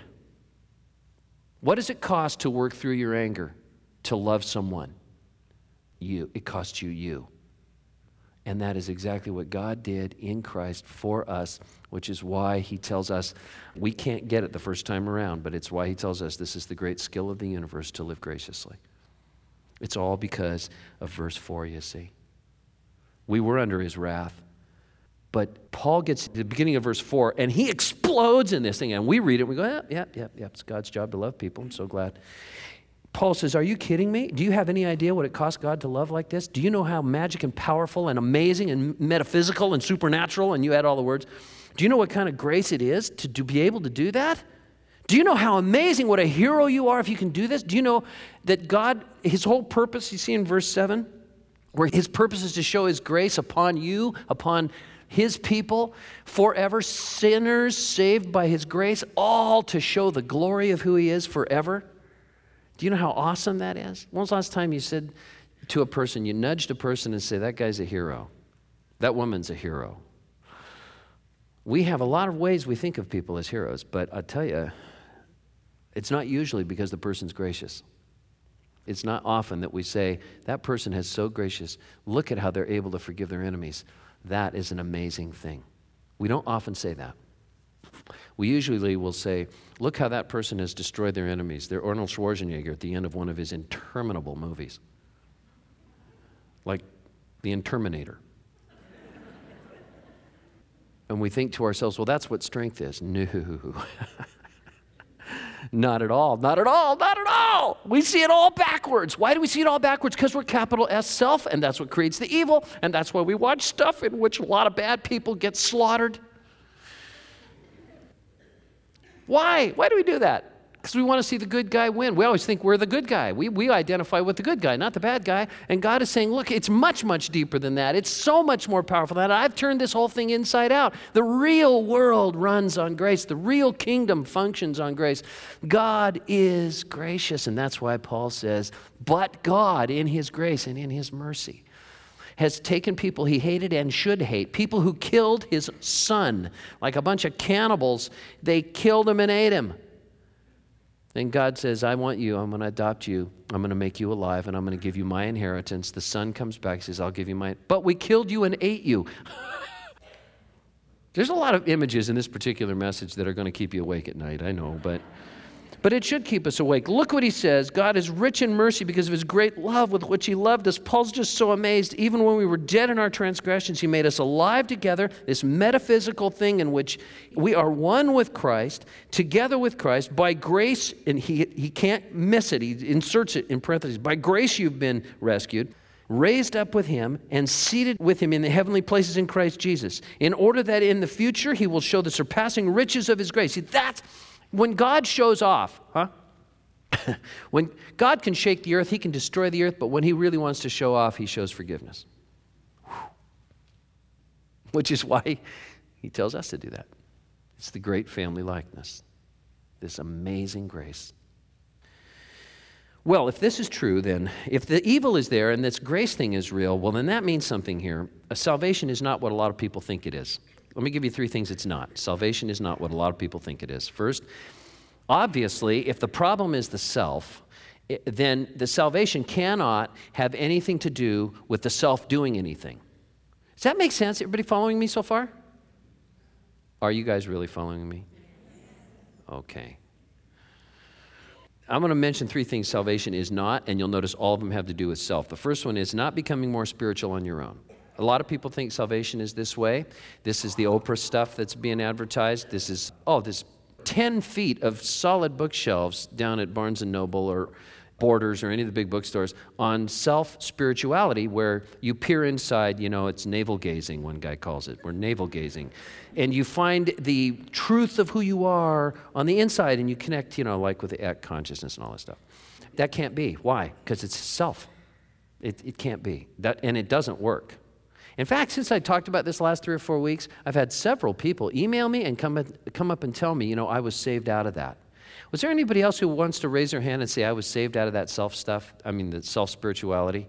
What does it cost to work through your anger, to love someone? You. It costs you you. And that is exactly what God did in Christ for us, which is why he tells us we can't get it the first time around, but it's why he tells us this is the great skill of the universe, to live graciously. It's all because of verse four, you see. We were under his wrath. But Paul gets to the beginning of verse four, and he explodes in this thing. And we read it, and we go, yeah, yeah, yeah, yeah, it's God's job to love people. I'm so glad. Paul says, are you kidding me? Do you have any idea what it costs God to love like this? Do you know how magic and powerful and amazing and metaphysical and supernatural, and you add all the words, do you know what kind of grace it is to, to be able to do that? Do you know how amazing, what a hero you are if you can do this? Do you know that God, his whole purpose, you see in verse seven, where his purpose is to show his grace upon you, upon his people, forever, sinners saved by his grace, all to show the glory of who he is forever. Do you know how awesome that is? When was the last time you said to a person, you nudged a person and say, that guy's a hero, that woman's a hero? We have a lot of ways we think of people as heroes, but I tell you, it's not usually because the person's gracious. It's not often that we say, that person has so gracious, look at how they're able to forgive their enemies. That is an amazing thing. We don't often say that. We usually will say, look how that person has destroyed their enemies. They're Arnold Schwarzenegger at the end of one of his interminable movies. Like The Interminator. And we think to ourselves, well, that's what strength is. No. Not at all, not at all, not at all. We see it all backwards. Why do we see it all backwards? Because we're capital S self, and that's what creates the evil, and that's why we watch stuff in which a lot of bad people get slaughtered. Why? Why do we do that? Because we want to see the good guy win. We always think we're the good guy. We, we identify with the good guy, not the bad guy. And God is saying, look, it's much, much deeper than that. It's so much more powerful than that. I've turned this whole thing inside out. The real world runs on grace. The real kingdom functions on grace. God is gracious. And that's why Paul says, but God in his grace and in his mercy has taken people he hated and should hate, people who killed his son, like a bunch of cannibals. They killed him and ate him. And God says, I want you, I'm going to adopt you, I'm going to make you alive, and I'm going to give you my inheritance. The son comes back, he says, I'll give you my, but we killed you and ate you. There's a lot of images in this particular message that are going to keep you awake at night, I know, but but it should keep us awake. Look what he says. God is rich in mercy because of his great love with which he loved us. Paul's just so amazed. Even when we were dead in our transgressions, he made us alive together, this metaphysical thing in which we are one with Christ, together with Christ, by grace, and he, he can't miss it. He inserts it in parentheses. By grace you've been rescued, raised up with him, and seated with him in the heavenly places in Christ Jesus, in order that in the future he will show the surpassing riches of his grace. See, that's when God shows off, huh? When God can shake the earth, he can destroy the earth, but when he really wants to show off, he shows forgiveness. Which is why he tells us to do that. It's the great family likeness, this amazing grace. Well, if this is true, then if the evil is there and this grace thing is real, well, then that means something here. A salvation is not what a lot of people think it is. Let me give you three things it's not. Salvation is not what a lot of people think it is. First, obviously, if the problem is the self, then the salvation cannot have anything to do with the self doing anything. Does that make sense? Everybody following me so far? Are you guys really following me? Okay. I'm going to mention three things salvation is not, and you'll notice all of them have to do with self. The first one is not becoming more spiritual on your own. A lot of people think salvation is this way. This is the Oprah stuff that's being advertised. This is, oh, this ten feet of solid bookshelves down at Barnes and Noble or Borders or any of the big bookstores on self-spirituality where you peer inside, you know, it's navel-gazing, one guy calls it. We're navel-gazing. And you find the truth of who you are on the inside and you connect, you know, like with the act consciousness and all that stuff. That can't be. Why? Because it's self. It, it can't be. That, and it doesn't work. In fact, since I talked about this last three or four weeks, I've had several people email me and come, come up and tell me, you know, I was saved out of that. Was there anybody else who wants to raise their hand and say, I was saved out of that self stuff? I mean, the self-spirituality?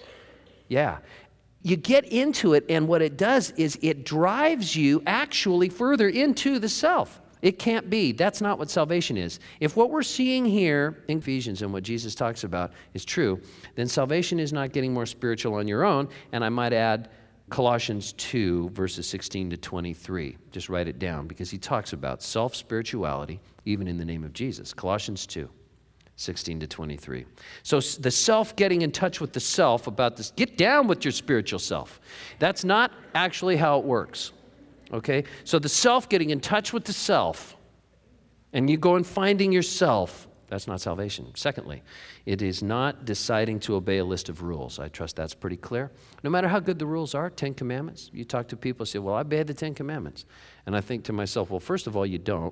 Yeah. You get into it, and what it does is it drives you actually further into the self. It can't be. That's not what salvation is. If what we're seeing here in Ephesians and what Jesus talks about is true, then salvation is not getting more spiritual on your own, and I might add, Colossians two, verses sixteen to twenty-three. Just write it down because he talks about self-spirituality even in the name of Jesus. Colossians two, sixteen to twenty-three. So the self getting in touch with the self about this, get down with your spiritual self. That's not actually how it works. Okay? So the self getting in touch with the self and you go and finding yourself, that's not salvation. Secondly, it is not deciding to obey a list of rules. I trust that's pretty clear. No matter how good the rules are, Ten Commandments, you talk to people and say, well, I obey the Ten Commandments. And I think to myself, well, first of all, you don't.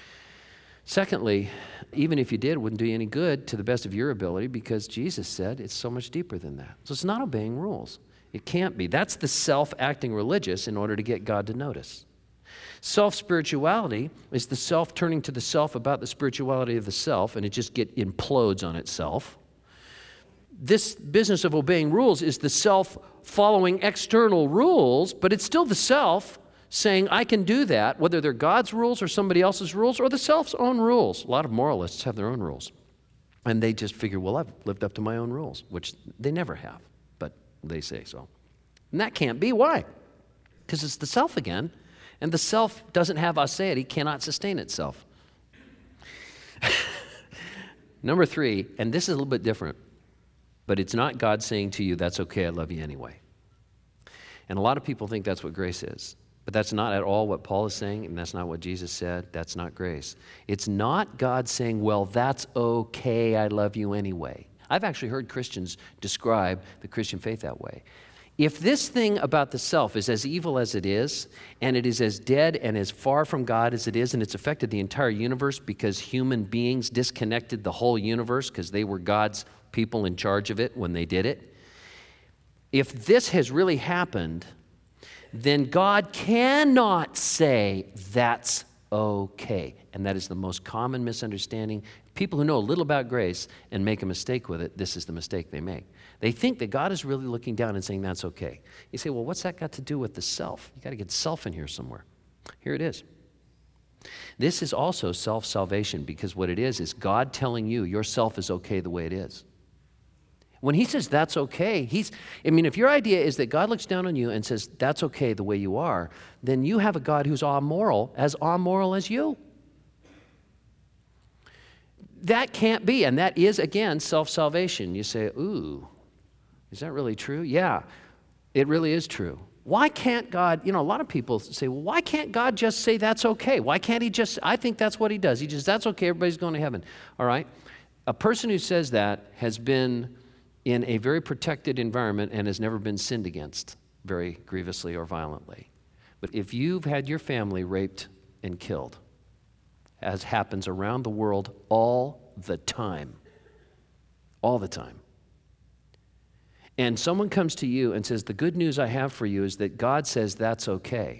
Secondly, even if you did, it wouldn't do you any good to the best of your ability because Jesus said it's so much deeper than that. So it's not obeying rules. It can't be. That's the self acting religious in order to get God to notice. Self-spirituality is the self turning to the self about the spirituality of the self, and it just get implodes on itself. This business of obeying rules is the self following external rules, but it's still the self saying, I can do that, whether they're God's rules or somebody else's rules or the self's own rules. A lot of moralists have their own rules. And they just figure, well, I've lived up to my own rules, which they never have, but they say so. And that can't be. Why? Because it's the self again. And the self doesn't have aseity, cannot sustain itself. Number three, and this is a little bit different, but it's not God saying to you, that's okay, I love you anyway. And a lot of people think that's what grace is. But that's not at all what Paul is saying, and that's not what Jesus said. That's not grace. It's not God saying, well, that's okay, I love you anyway. I've actually heard Christians describe the Christian faith that way. If this thing about the self is as evil as it is, and it is as dead and as far from God as it is, and it's affected the entire universe because human beings disconnected the whole universe because they were God's people in charge of it when they did it, if this has really happened, then God cannot say that's okay. And that is the most common misunderstanding. People who know a little about grace and make a mistake with it, this is the mistake they make. They think that God is really looking down and saying that's okay. You say, well, what's that got to do with the self? You got to get self in here somewhere. Here it is. This is also self-salvation, because what it is is God telling you your self is okay the way it is. When he says that's okay, he's, I mean, if your idea is that God looks down on you and says that's okay the way you are, then you have a God who's amoral, as amoral as you. That can't be, and that is, again, self-salvation. You say, ooh, is that really true? Yeah, it really is true. Why can't God, you know, a lot of people say, well, why can't God just say that's okay? Why can't he just, I think that's what he does. He just, that's okay, everybody's going to heaven. All right? A person who says that has been in a very protected environment and has never been sinned against very grievously or violently. But if you've had your family raped and killed, as happens around the world all the time, all the time, and someone comes to you and says, the good news I have for you is that God says that's okay,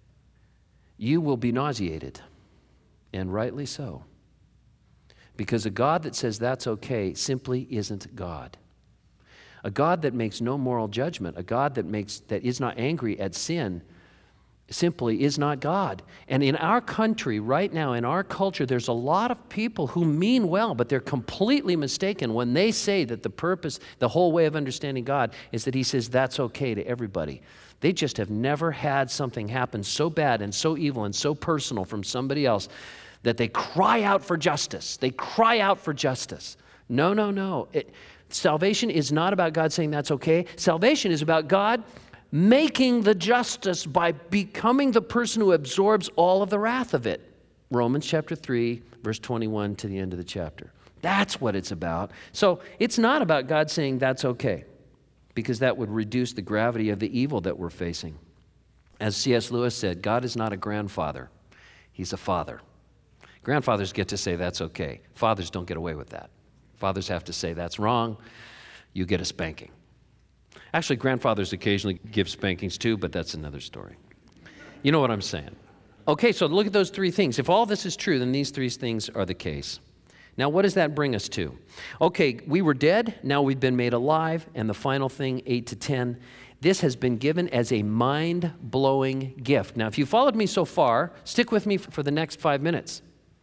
you will be nauseated, and rightly so. Because a God that says that's okay simply isn't God. A God that makes no moral judgment, a God that makes that is not angry at sin, simply is not God. And in our country right now, in our culture, there's a lot of people who mean well, but they're completely mistaken when they say that the purpose, the whole way of understanding God is that he says that's okay to everybody. They just have never had something happen so bad and so evil and so personal from somebody else that they cry out for justice. They cry out for justice. No, no, no. It, Salvation is not about God saying that's okay. Salvation is about God making the justice by becoming the person who absorbs all of the wrath of it. Romans chapter three, verse twenty-one to the end of the chapter. That's what it's about. So it's not about God saying that's okay, because that would reduce the gravity of the evil that we're facing. As C S Lewis said, God is not a grandfather. He's a father. Grandfathers get to say that's okay. Fathers don't get away with that. Fathers have to say that's wrong. You get a spanking. Actually, grandfathers occasionally give spankings too, but that's another story. You know what I'm saying? Okay, so look at those three things. If all this is true, then these three things are the case. Now, what does that bring us to? Okay, we were dead, now we've been made alive, and the final thing, eight to ten, this has been given as a mind-blowing gift. Now, if you followed me so far, stick with me for the next five minutes.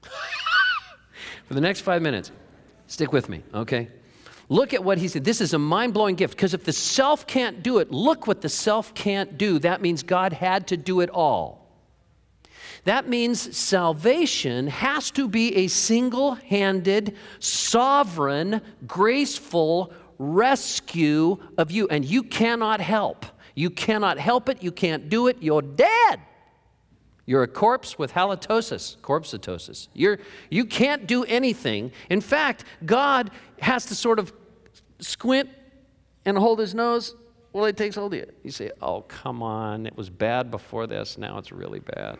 For the next five minutes, stick with me, okay? Look at what he said. This is a mind-blowing gift, because if the self can't do it, look what the self can't do. That means God had to do it all. That means salvation has to be a single-handed, sovereign, graceful rescue of you, and you cannot help. You cannot help it. You can't do it. You're dead. You're a corpse with halitosis, corpsitosis. You're, you can't do anything. In fact, God has to sort of squint and hold his nose while he takes hold of you. You say, oh, come on. It was bad before this. Now it's really bad.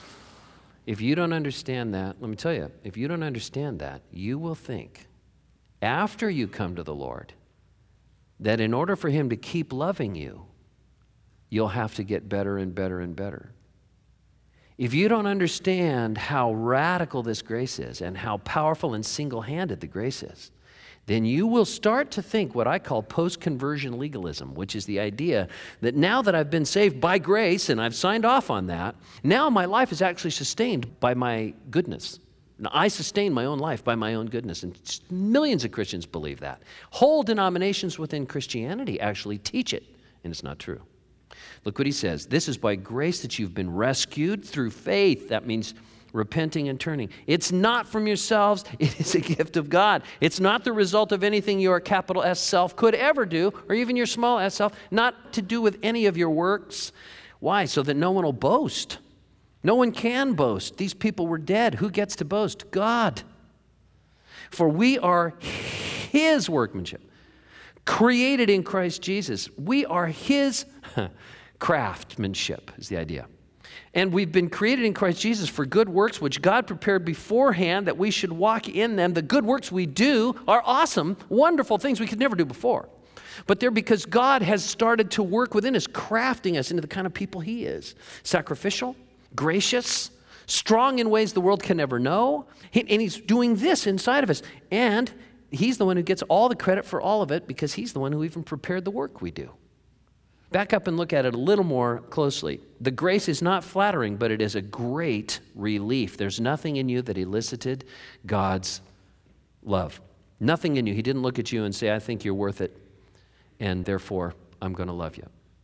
If you don't understand that, let me tell you, if you don't understand that, you will think, after you come to the Lord, that in order for him to keep loving you, you'll have to get better and better and better. If you don't understand how radical this grace is and how powerful and single-handed the grace is, then you will start to think what I call post-conversion legalism, which is the idea that now that I've been saved by grace and I've signed off on that, now my life is actually sustained by my goodness. Now, I sustain my own life by my own goodness, and millions of Christians believe that. Whole denominations within Christianity actually teach it, and it's not true. Look what he says. This is by grace that you've been rescued through faith. That means repenting and turning. It's not from yourselves. It is a gift of God. It's not the result of anything your capital S self could ever do, or even your small s self, not to do with any of your works. Why? So that no one will boast. No one can boast. These people were dead. Who gets to boast? God. For we are His workmanship, created in Christ Jesus. We are His craftsmanship, is the idea. And we've been created in Christ Jesus for good works, which God prepared beforehand that we should walk in them. The good works we do are awesome, wonderful things we could never do before. But they're because God has started to work within us, crafting us into the kind of people He is. Sacrificial, gracious, strong in ways the world can never know. And He's doing this inside of us. And He's the one who gets all the credit for all of it because He's the one who even prepared the work we do. Back up and look at it a little more closely. The grace is not flattering, but it is a great relief. There's nothing in you that elicited God's love. Nothing in you. He didn't look at you and say, I think you're worth it, and therefore I'm going to love you.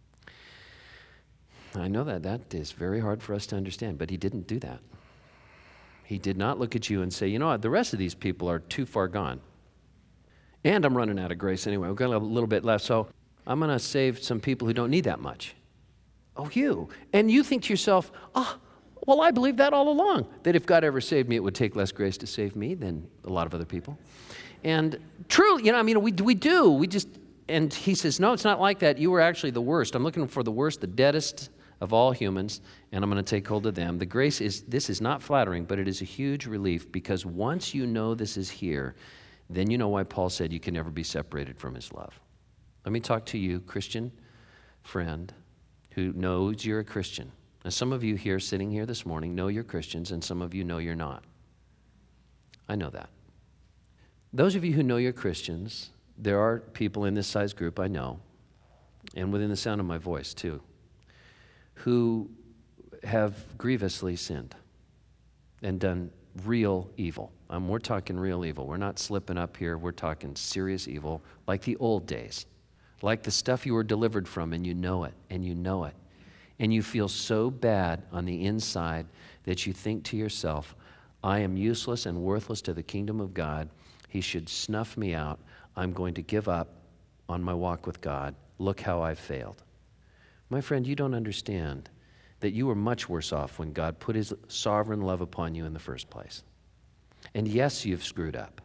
I know that that is very hard for us to understand, but He didn't do that. He did not look at you and say, you know what, the rest of these people are too far gone. And I'm running out of grace anyway. We've got a little bit left, so I'm going to save some people who don't need that much. Oh, you. And you think to yourself, oh, well, I believed that all along, that if God ever saved me, it would take less grace to save me than a lot of other people. And true, you know, I mean, we, we do. We just, and He says, no, it's not like that. You were actually the worst. I'm looking for the worst, the deadest of all humans, and I'm going to take hold of them. The grace is, this is not flattering, but it is a huge relief because once you know this is here, then you know why Paul said you can never be separated from His love. Let me talk to you, Christian friend, who knows you're a Christian. Now, some of you here, sitting here this morning, know you're Christians, and some of you know you're not. I know that. Those of you who know you're Christians, there are people in this size group, I know, and within the sound of my voice too, who have grievously sinned and done real evil. Um, we're talking real evil. We're not slipping up here. We're talking serious evil, like the old days. Like the stuff you were delivered from, and you know it, and you know it. And you feel so bad on the inside that you think to yourself, I am useless and worthless to the kingdom of God. He should snuff me out. I'm going to give up on my walk with God. Look how I've failed. My friend, you don't understand that you were much worse off when God put His sovereign love upon you in the first place. And yes, you've screwed up.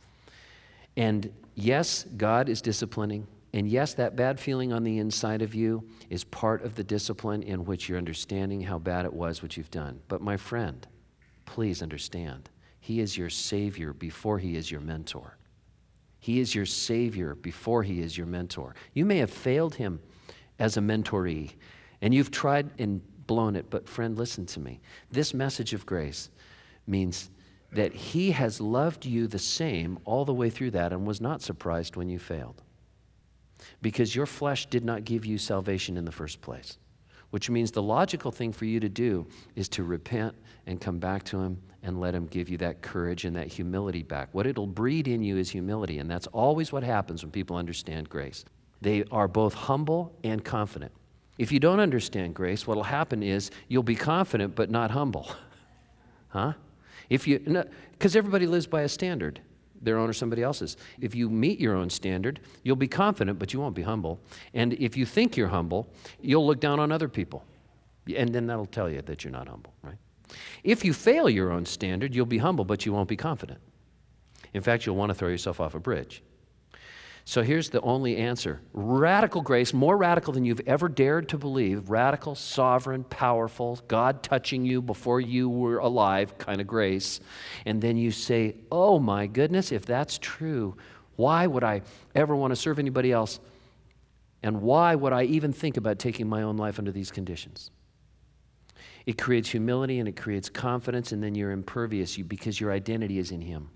And yes, God is disciplining. And yes, that bad feeling on the inside of you is part of the discipline in which you're understanding how bad it was what you've done. But my friend, please understand, He is your Savior before He is your mentor. He is your Savior before He is your mentor. You may have failed Him as a mentoree, and you've tried and blown it, but friend, listen to me. This message of grace means that He has loved you the same all the way through that and was not surprised when you failed. Because your flesh did not give you salvation in the first place, which means the logical thing for you to do is to repent and come back to Him and let Him give you that courage and that humility back. What it'll breed in you is humility, and that's always what happens when people understand grace. They are both humble and confident. If you don't understand grace, what'll happen is you'll be confident but not humble. Huh? If you, because everybody lives by a standard. Their own or somebody else's. If you meet your own standard, you'll be confident, but you won't be humble. And if you think you're humble, you'll look down on other people. And then that'll tell you that you're not humble, right? If you fail your own standard, you'll be humble, but you won't be confident. In fact, you'll want to throw yourself off a bridge. So here's the only answer. Radical grace, more radical than you've ever dared to believe. Radical, sovereign, powerful, God touching you before you were alive kind of grace. And then you say, oh my goodness, if that's true, why would I ever want to serve anybody else? And why would I even think about taking my own life under these conditions? It creates humility and it creates confidence, and then you're impervious because your identity is in Him.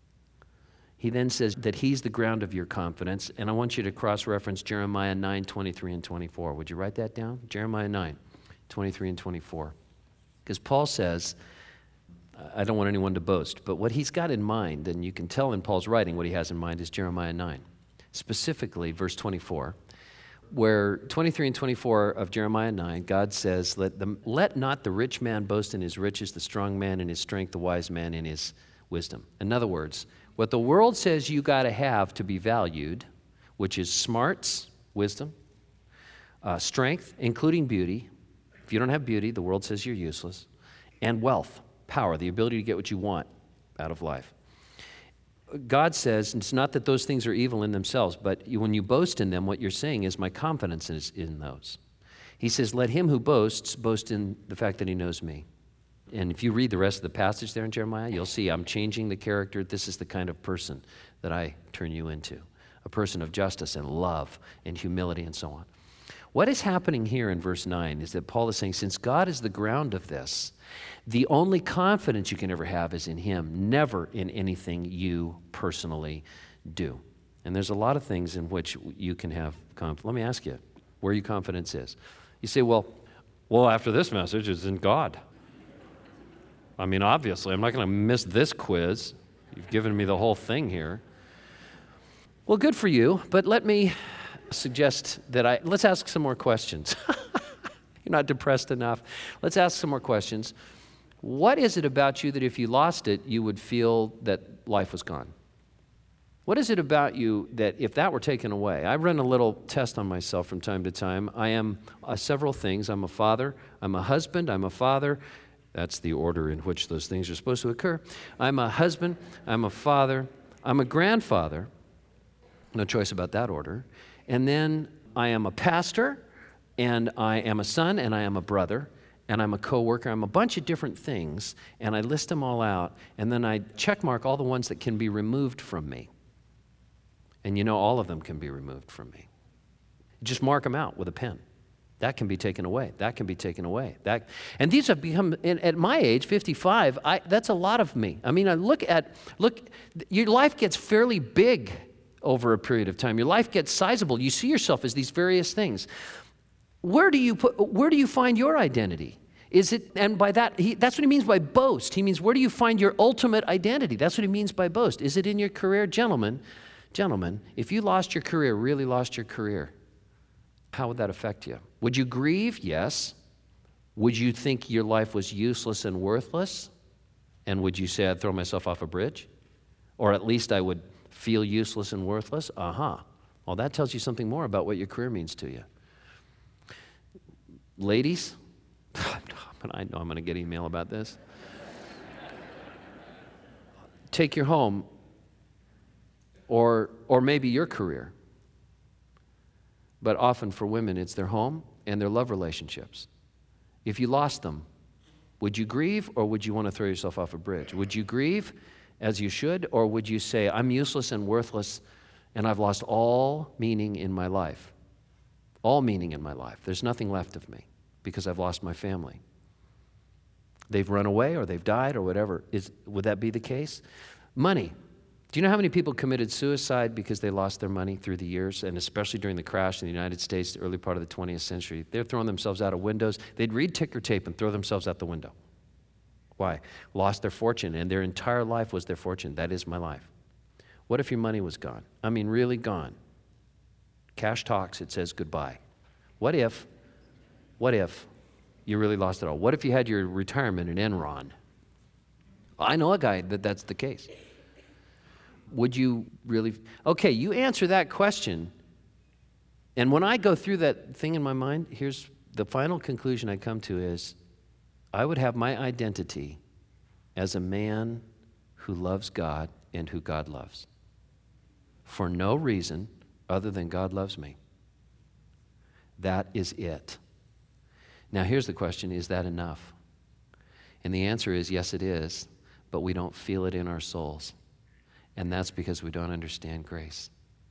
He then says that He's the ground of your confidence, and I want you to cross-reference Jeremiah nine, twenty-three and twenty-four. Would you write that down? Jeremiah nine, twenty-three and twenty-four. Because Paul says, I don't want anyone to boast, but what he's got in mind, and you can tell in Paul's writing what he has in mind, is Jeremiah nine. Specifically, verse twenty-four, where twenty-three and twenty-four of Jeremiah nine, God says, let, the, let not the rich man boast in his riches, the strong man in his strength, the wise man in his wisdom. In other words, what the world says you got to have to be valued, which is smarts, wisdom, uh, strength, including beauty, If you don't have beauty, the world says you're useless. And wealth, power, the ability to get what you want out of life. God says, it's not that those things are evil in themselves, but you, when you boast in them, what you're saying is my confidence is in those. He says, let him who boasts boast in the fact that he knows me. And if you read the rest of the passage there in Jeremiah, you'll see I'm changing the character. This is the kind of person that I turn you into, a person of justice and love and humility and so on. What is happening here in verse nine is that Paul is saying, since God is the ground of this, the only confidence you can ever have is in him, never in anything you personally do. And there's a lot of things in which you can have confidence. Let me ask you where your confidence is. You say, well, well, after this message, it's in God. I mean, obviously, I'm not going to miss this quiz. You've given me the whole thing here. Well, good for you, but let me suggest that I, let's ask some more questions. You're not depressed enough. Let's ask some more questions. What is it about you that if you lost it, you would feel that life was gone? What is it about you that if that were taken away? I run a little test on myself from time to time. I am uh, several things. I'm a father. I'm a husband. I'm a father. That's the order in which those things are supposed to occur. I'm a husband. I'm a father. I'm a grandfather. No choice about that order. And then I am a pastor, and I am a son, and I am a brother, and I'm a coworker. I'm a bunch of different things, and I list them all out, and then I check mark all the ones that can be removed from me. And you know, all of them can be removed from me. Just mark them out with a pen. That can be taken away. That can be taken away. That, and these have become, at my age, fifty-five, I, that's a lot of me. I mean, I look at, look, your life gets fairly big over a period of time. Your life gets sizable. You see yourself as these various things. Where do you put, where do you find your identity? Is it, and by that, he, that's what he means by boast. He means, where do you find your ultimate identity? That's what he means by boast. Is it in your career? Gentlemen, gentlemen, if you lost your career, really lost your career, how would that affect you? Would you grieve? Yes. Would you think your life was useless and worthless? And would you say, I'd throw myself off a bridge? Or at least I would feel useless and worthless? Uh-huh. Well, that tells you something more about what your career means to you. Ladies, I know I'm going to get email about this. Take your home, or or maybe your career. But often for women, it's their home and their love relationships. If you lost them, would you grieve, or would you want to throw yourself off a bridge? Would you grieve as you should, or would you say, I'm useless and worthless, and I've lost all meaning in my life? All meaning in my life. There's nothing left of me because I've lost my family. They've run away, or they've died, or whatever. Is, would that be the case? Money. Do you know how many people committed suicide because they lost their money through the years, and especially during the crash in the United States, the early part of the twentieth century? They're throwing themselves out of windows. They'd read ticker tape and throw themselves out the window. Why? Lost their fortune, and their entire life was their fortune. That is my life. What if your money was gone? I mean, really gone. Cash talks, it says goodbye. What if, what if you really lost it all? What if you had your retirement in Enron? I know a guy that that's the case. Would you really? Okay, you answer that question. And when I go through that thing in my mind, here's the final conclusion I come to is, I would have my identity as a man who loves God and who God loves, for no reason other than God loves me. That is it. Now here's the question, is that enough? And the answer is yes, it is, but we don't feel it in our souls. And that's because we don't understand grace.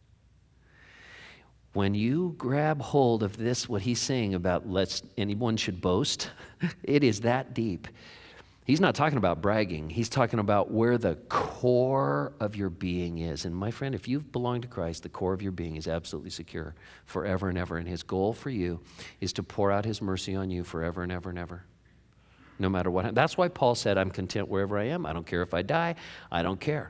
When you grab hold of this, what he's saying about let's anyone should boast, it is that deep. He's not talking about bragging. He's talking about where the core of your being is. And my friend, if you've belonged to Christ, the core of your being is absolutely secure forever and ever. And his goal for you is to pour out his mercy on you forever and ever and ever. No matter what. That's why Paul said, I'm content wherever I am. I don't care if I die. I don't care.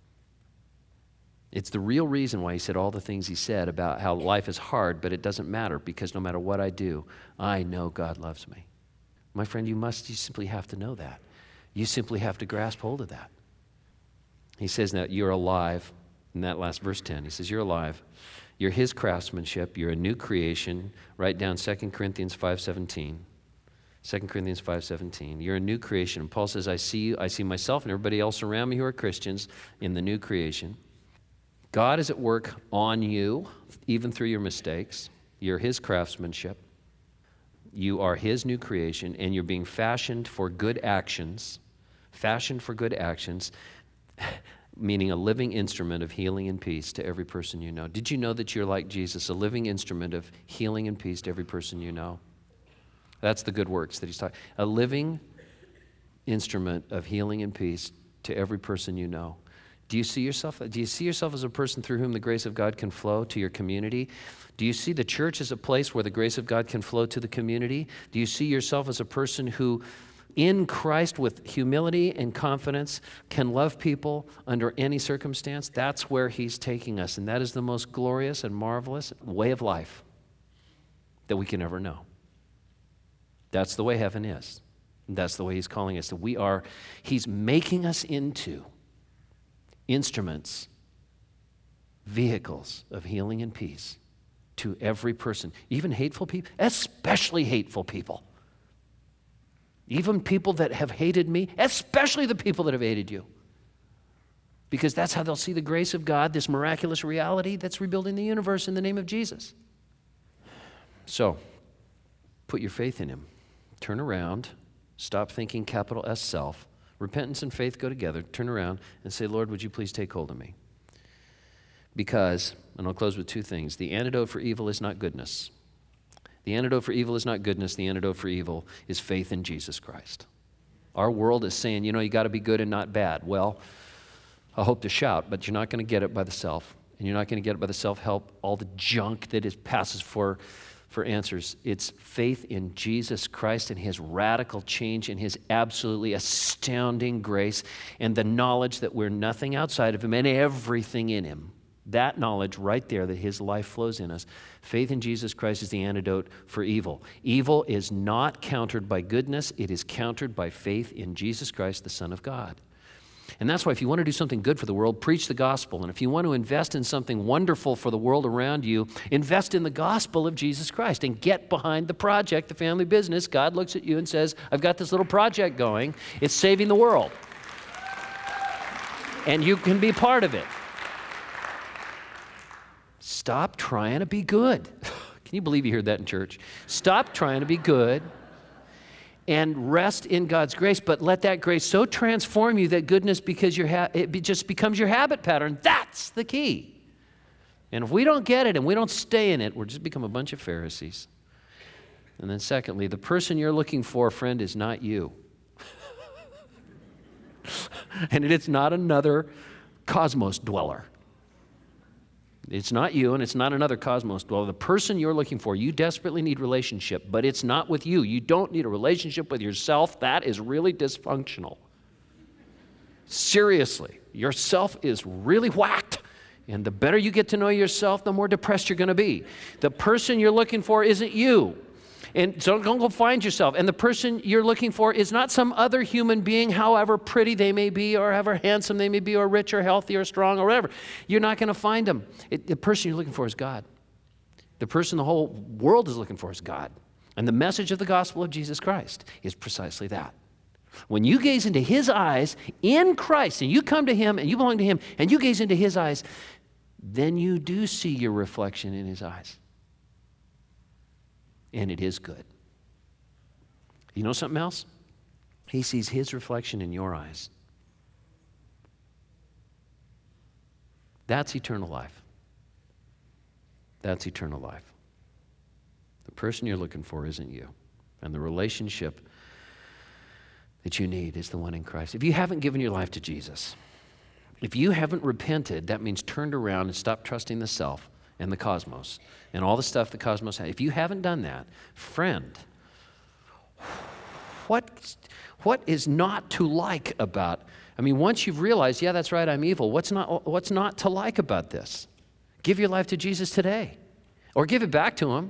It's the real reason why he said all the things he said about how life is hard, but it doesn't matter because no matter what I do, I know God loves me. My friend, you must, you simply have to know that. You simply have to grasp hold of that. He says that you're alive, in that last verse ten, he says you're alive. You're his craftsmanship. You're a new creation. Write down Second Corinthians five seventeen. Second Corinthians five seventeen. You're a new creation. And Paul says, I see you, I see myself and everybody else around me who are Christians in the new creation. God is at work on you, even through your mistakes. You're his craftsmanship. You are his new creation, and you're being fashioned for good actions. Fashioned for good actions, meaning a living instrument of healing and peace to every person you know. Did you know that you're like Jesus, a living instrument of healing and peace to every person you know? That's the good works that he's talking. A living instrument of healing and peace to every person you know. Do you see yourself? Do you see yourself as a person through whom the grace of God can flow to your community? Do you see the church as a place where the grace of God can flow to the community? Do you see yourself as a person who, in Christ, with humility and confidence, can love people under any circumstance? That's where he's taking us, and that is the most glorious and marvelous way of life that we can ever know. That's the way heaven is. That's the way he's calling us. That we are, he's making us into instruments, vehicles of healing and peace to every person, even hateful people, especially hateful people. Even people that have hated me, especially the people that have hated you. Because that's how they'll see the grace of God, this miraculous reality that's rebuilding the universe in the name of Jesus. So, put your faith in him. Turn around. Stop thinking capital S self. Repentance and faith go together. Turn around and say, Lord, would you please take hold of me? Because, and I'll close with two things. The antidote for evil is not goodness. The antidote for evil is not goodness. The antidote for evil is faith in Jesus Christ. Our world is saying, you know, you got to be good and not bad. Well, I hope to shout, but you're not going to get it by the self. And you're not going to get it by the self-help, all the junk that is passes for for answers. It's faith in Jesus Christ and his radical change and his absolutely astounding grace and the knowledge that we're nothing outside of him and everything in him. That knowledge right there, that his life flows in us. Faith in Jesus Christ is the antidote for evil. Evil is not countered by goodness. It is countered by faith in Jesus Christ, the Son of God. And that's why if you want to do something good for the world, preach the gospel. And if you want to invest in something wonderful for the world around you, invest in the gospel of Jesus Christ and get behind the project, the family business. God looks at you and says, I've got this little project going. It's saving the world. And you can be part of it. Stop trying to be good. Can you believe you heard that in church? Stop trying to be good. And rest in God's grace, but let that grace so transform you that goodness because your ha- it be just becomes your habit pattern. That's the key. And if we don't get it and we don't stay in it, we'll just become a bunch of Pharisees. And then secondly, the person you're looking for, friend, is not you. And it's not another cosmos dweller. It's not you, and it's not another cosmos dweller. The person you're looking for, you desperately need relationship, but it's not with you. You don't need a relationship with yourself. That is really dysfunctional. Seriously, yourself is really whacked, and the better you get to know yourself, the more depressed you're going to be. The person you're looking for isn't you. And so don't go find yourself. And the person you're looking for is not some other human being, however pretty they may be, or however handsome they may be, or rich, or healthy, or strong, or whatever. You're not going to find them. It, the person you're looking for is God. The person the whole world is looking for is God. And the message of the gospel of Jesus Christ is precisely that. When you gaze into his eyes in Christ, and you come to him, and you belong to him, and you gaze into his eyes, then you do see your reflection in his eyes. And it is good. You know something else? He sees his reflection in your eyes. That's eternal life. That's eternal life. The person you're looking for isn't you. And the relationship that you need is the one in Christ. If you haven't given your life to Jesus, if you haven't repented, that means turned around and stopped trusting the self and the cosmos and all the stuff the cosmos has. If you haven't done that, friend, what, what is not to like about, I mean, once you've realized, yeah, that's right, I'm evil, what's not, what's not to like about this? Give your life to Jesus today, or give it back to him,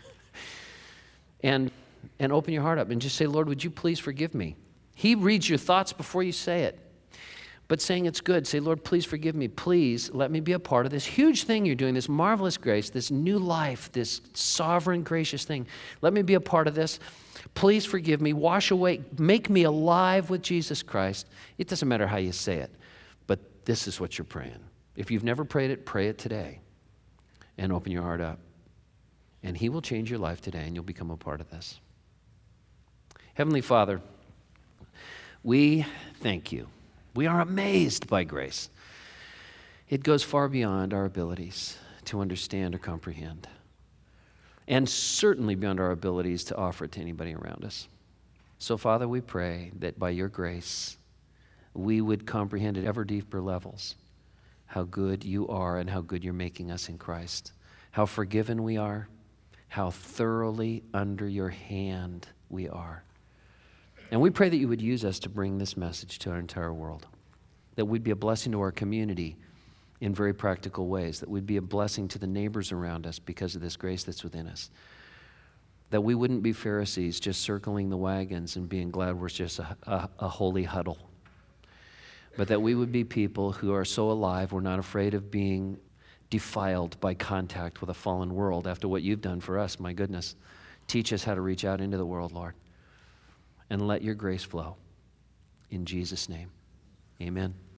and, and open your heart up and just say, Lord, would you please forgive me? He reads your thoughts before you say it. but saying it's good. Say, Lord, please forgive me. Please let me be a part of this huge thing you're doing, this marvelous grace, this new life, this sovereign, gracious thing. Let me be a part of this. Please forgive me. Wash away. Make me alive with Jesus Christ. It doesn't matter how you say it, but this is what you're praying. If you've never prayed it, pray it today and open your heart up. And he will change your life today, and you'll become a part of this. Heavenly Father, we thank you. We are amazed by grace. It goes far beyond our abilities to understand or comprehend, and certainly beyond our abilities to offer it to anybody around us. So, Father, we pray that by your grace, we would comprehend at ever deeper levels how good you are and how good you're making us in Christ, how forgiven we are, how thoroughly under your hand we are. And we pray that you would use us to bring this message to our entire world, that we'd be a blessing to our community in very practical ways, that we'd be a blessing to the neighbors around us because of this grace that's within us, that we wouldn't be Pharisees just circling the wagons and being glad we're just a, a, a holy huddle, but that we would be people who are so alive we're not afraid of being defiled by contact with a fallen world after what you've done for us. My goodness, teach us how to reach out into the world, Lord, and let your grace flow. In Jesus' name, amen.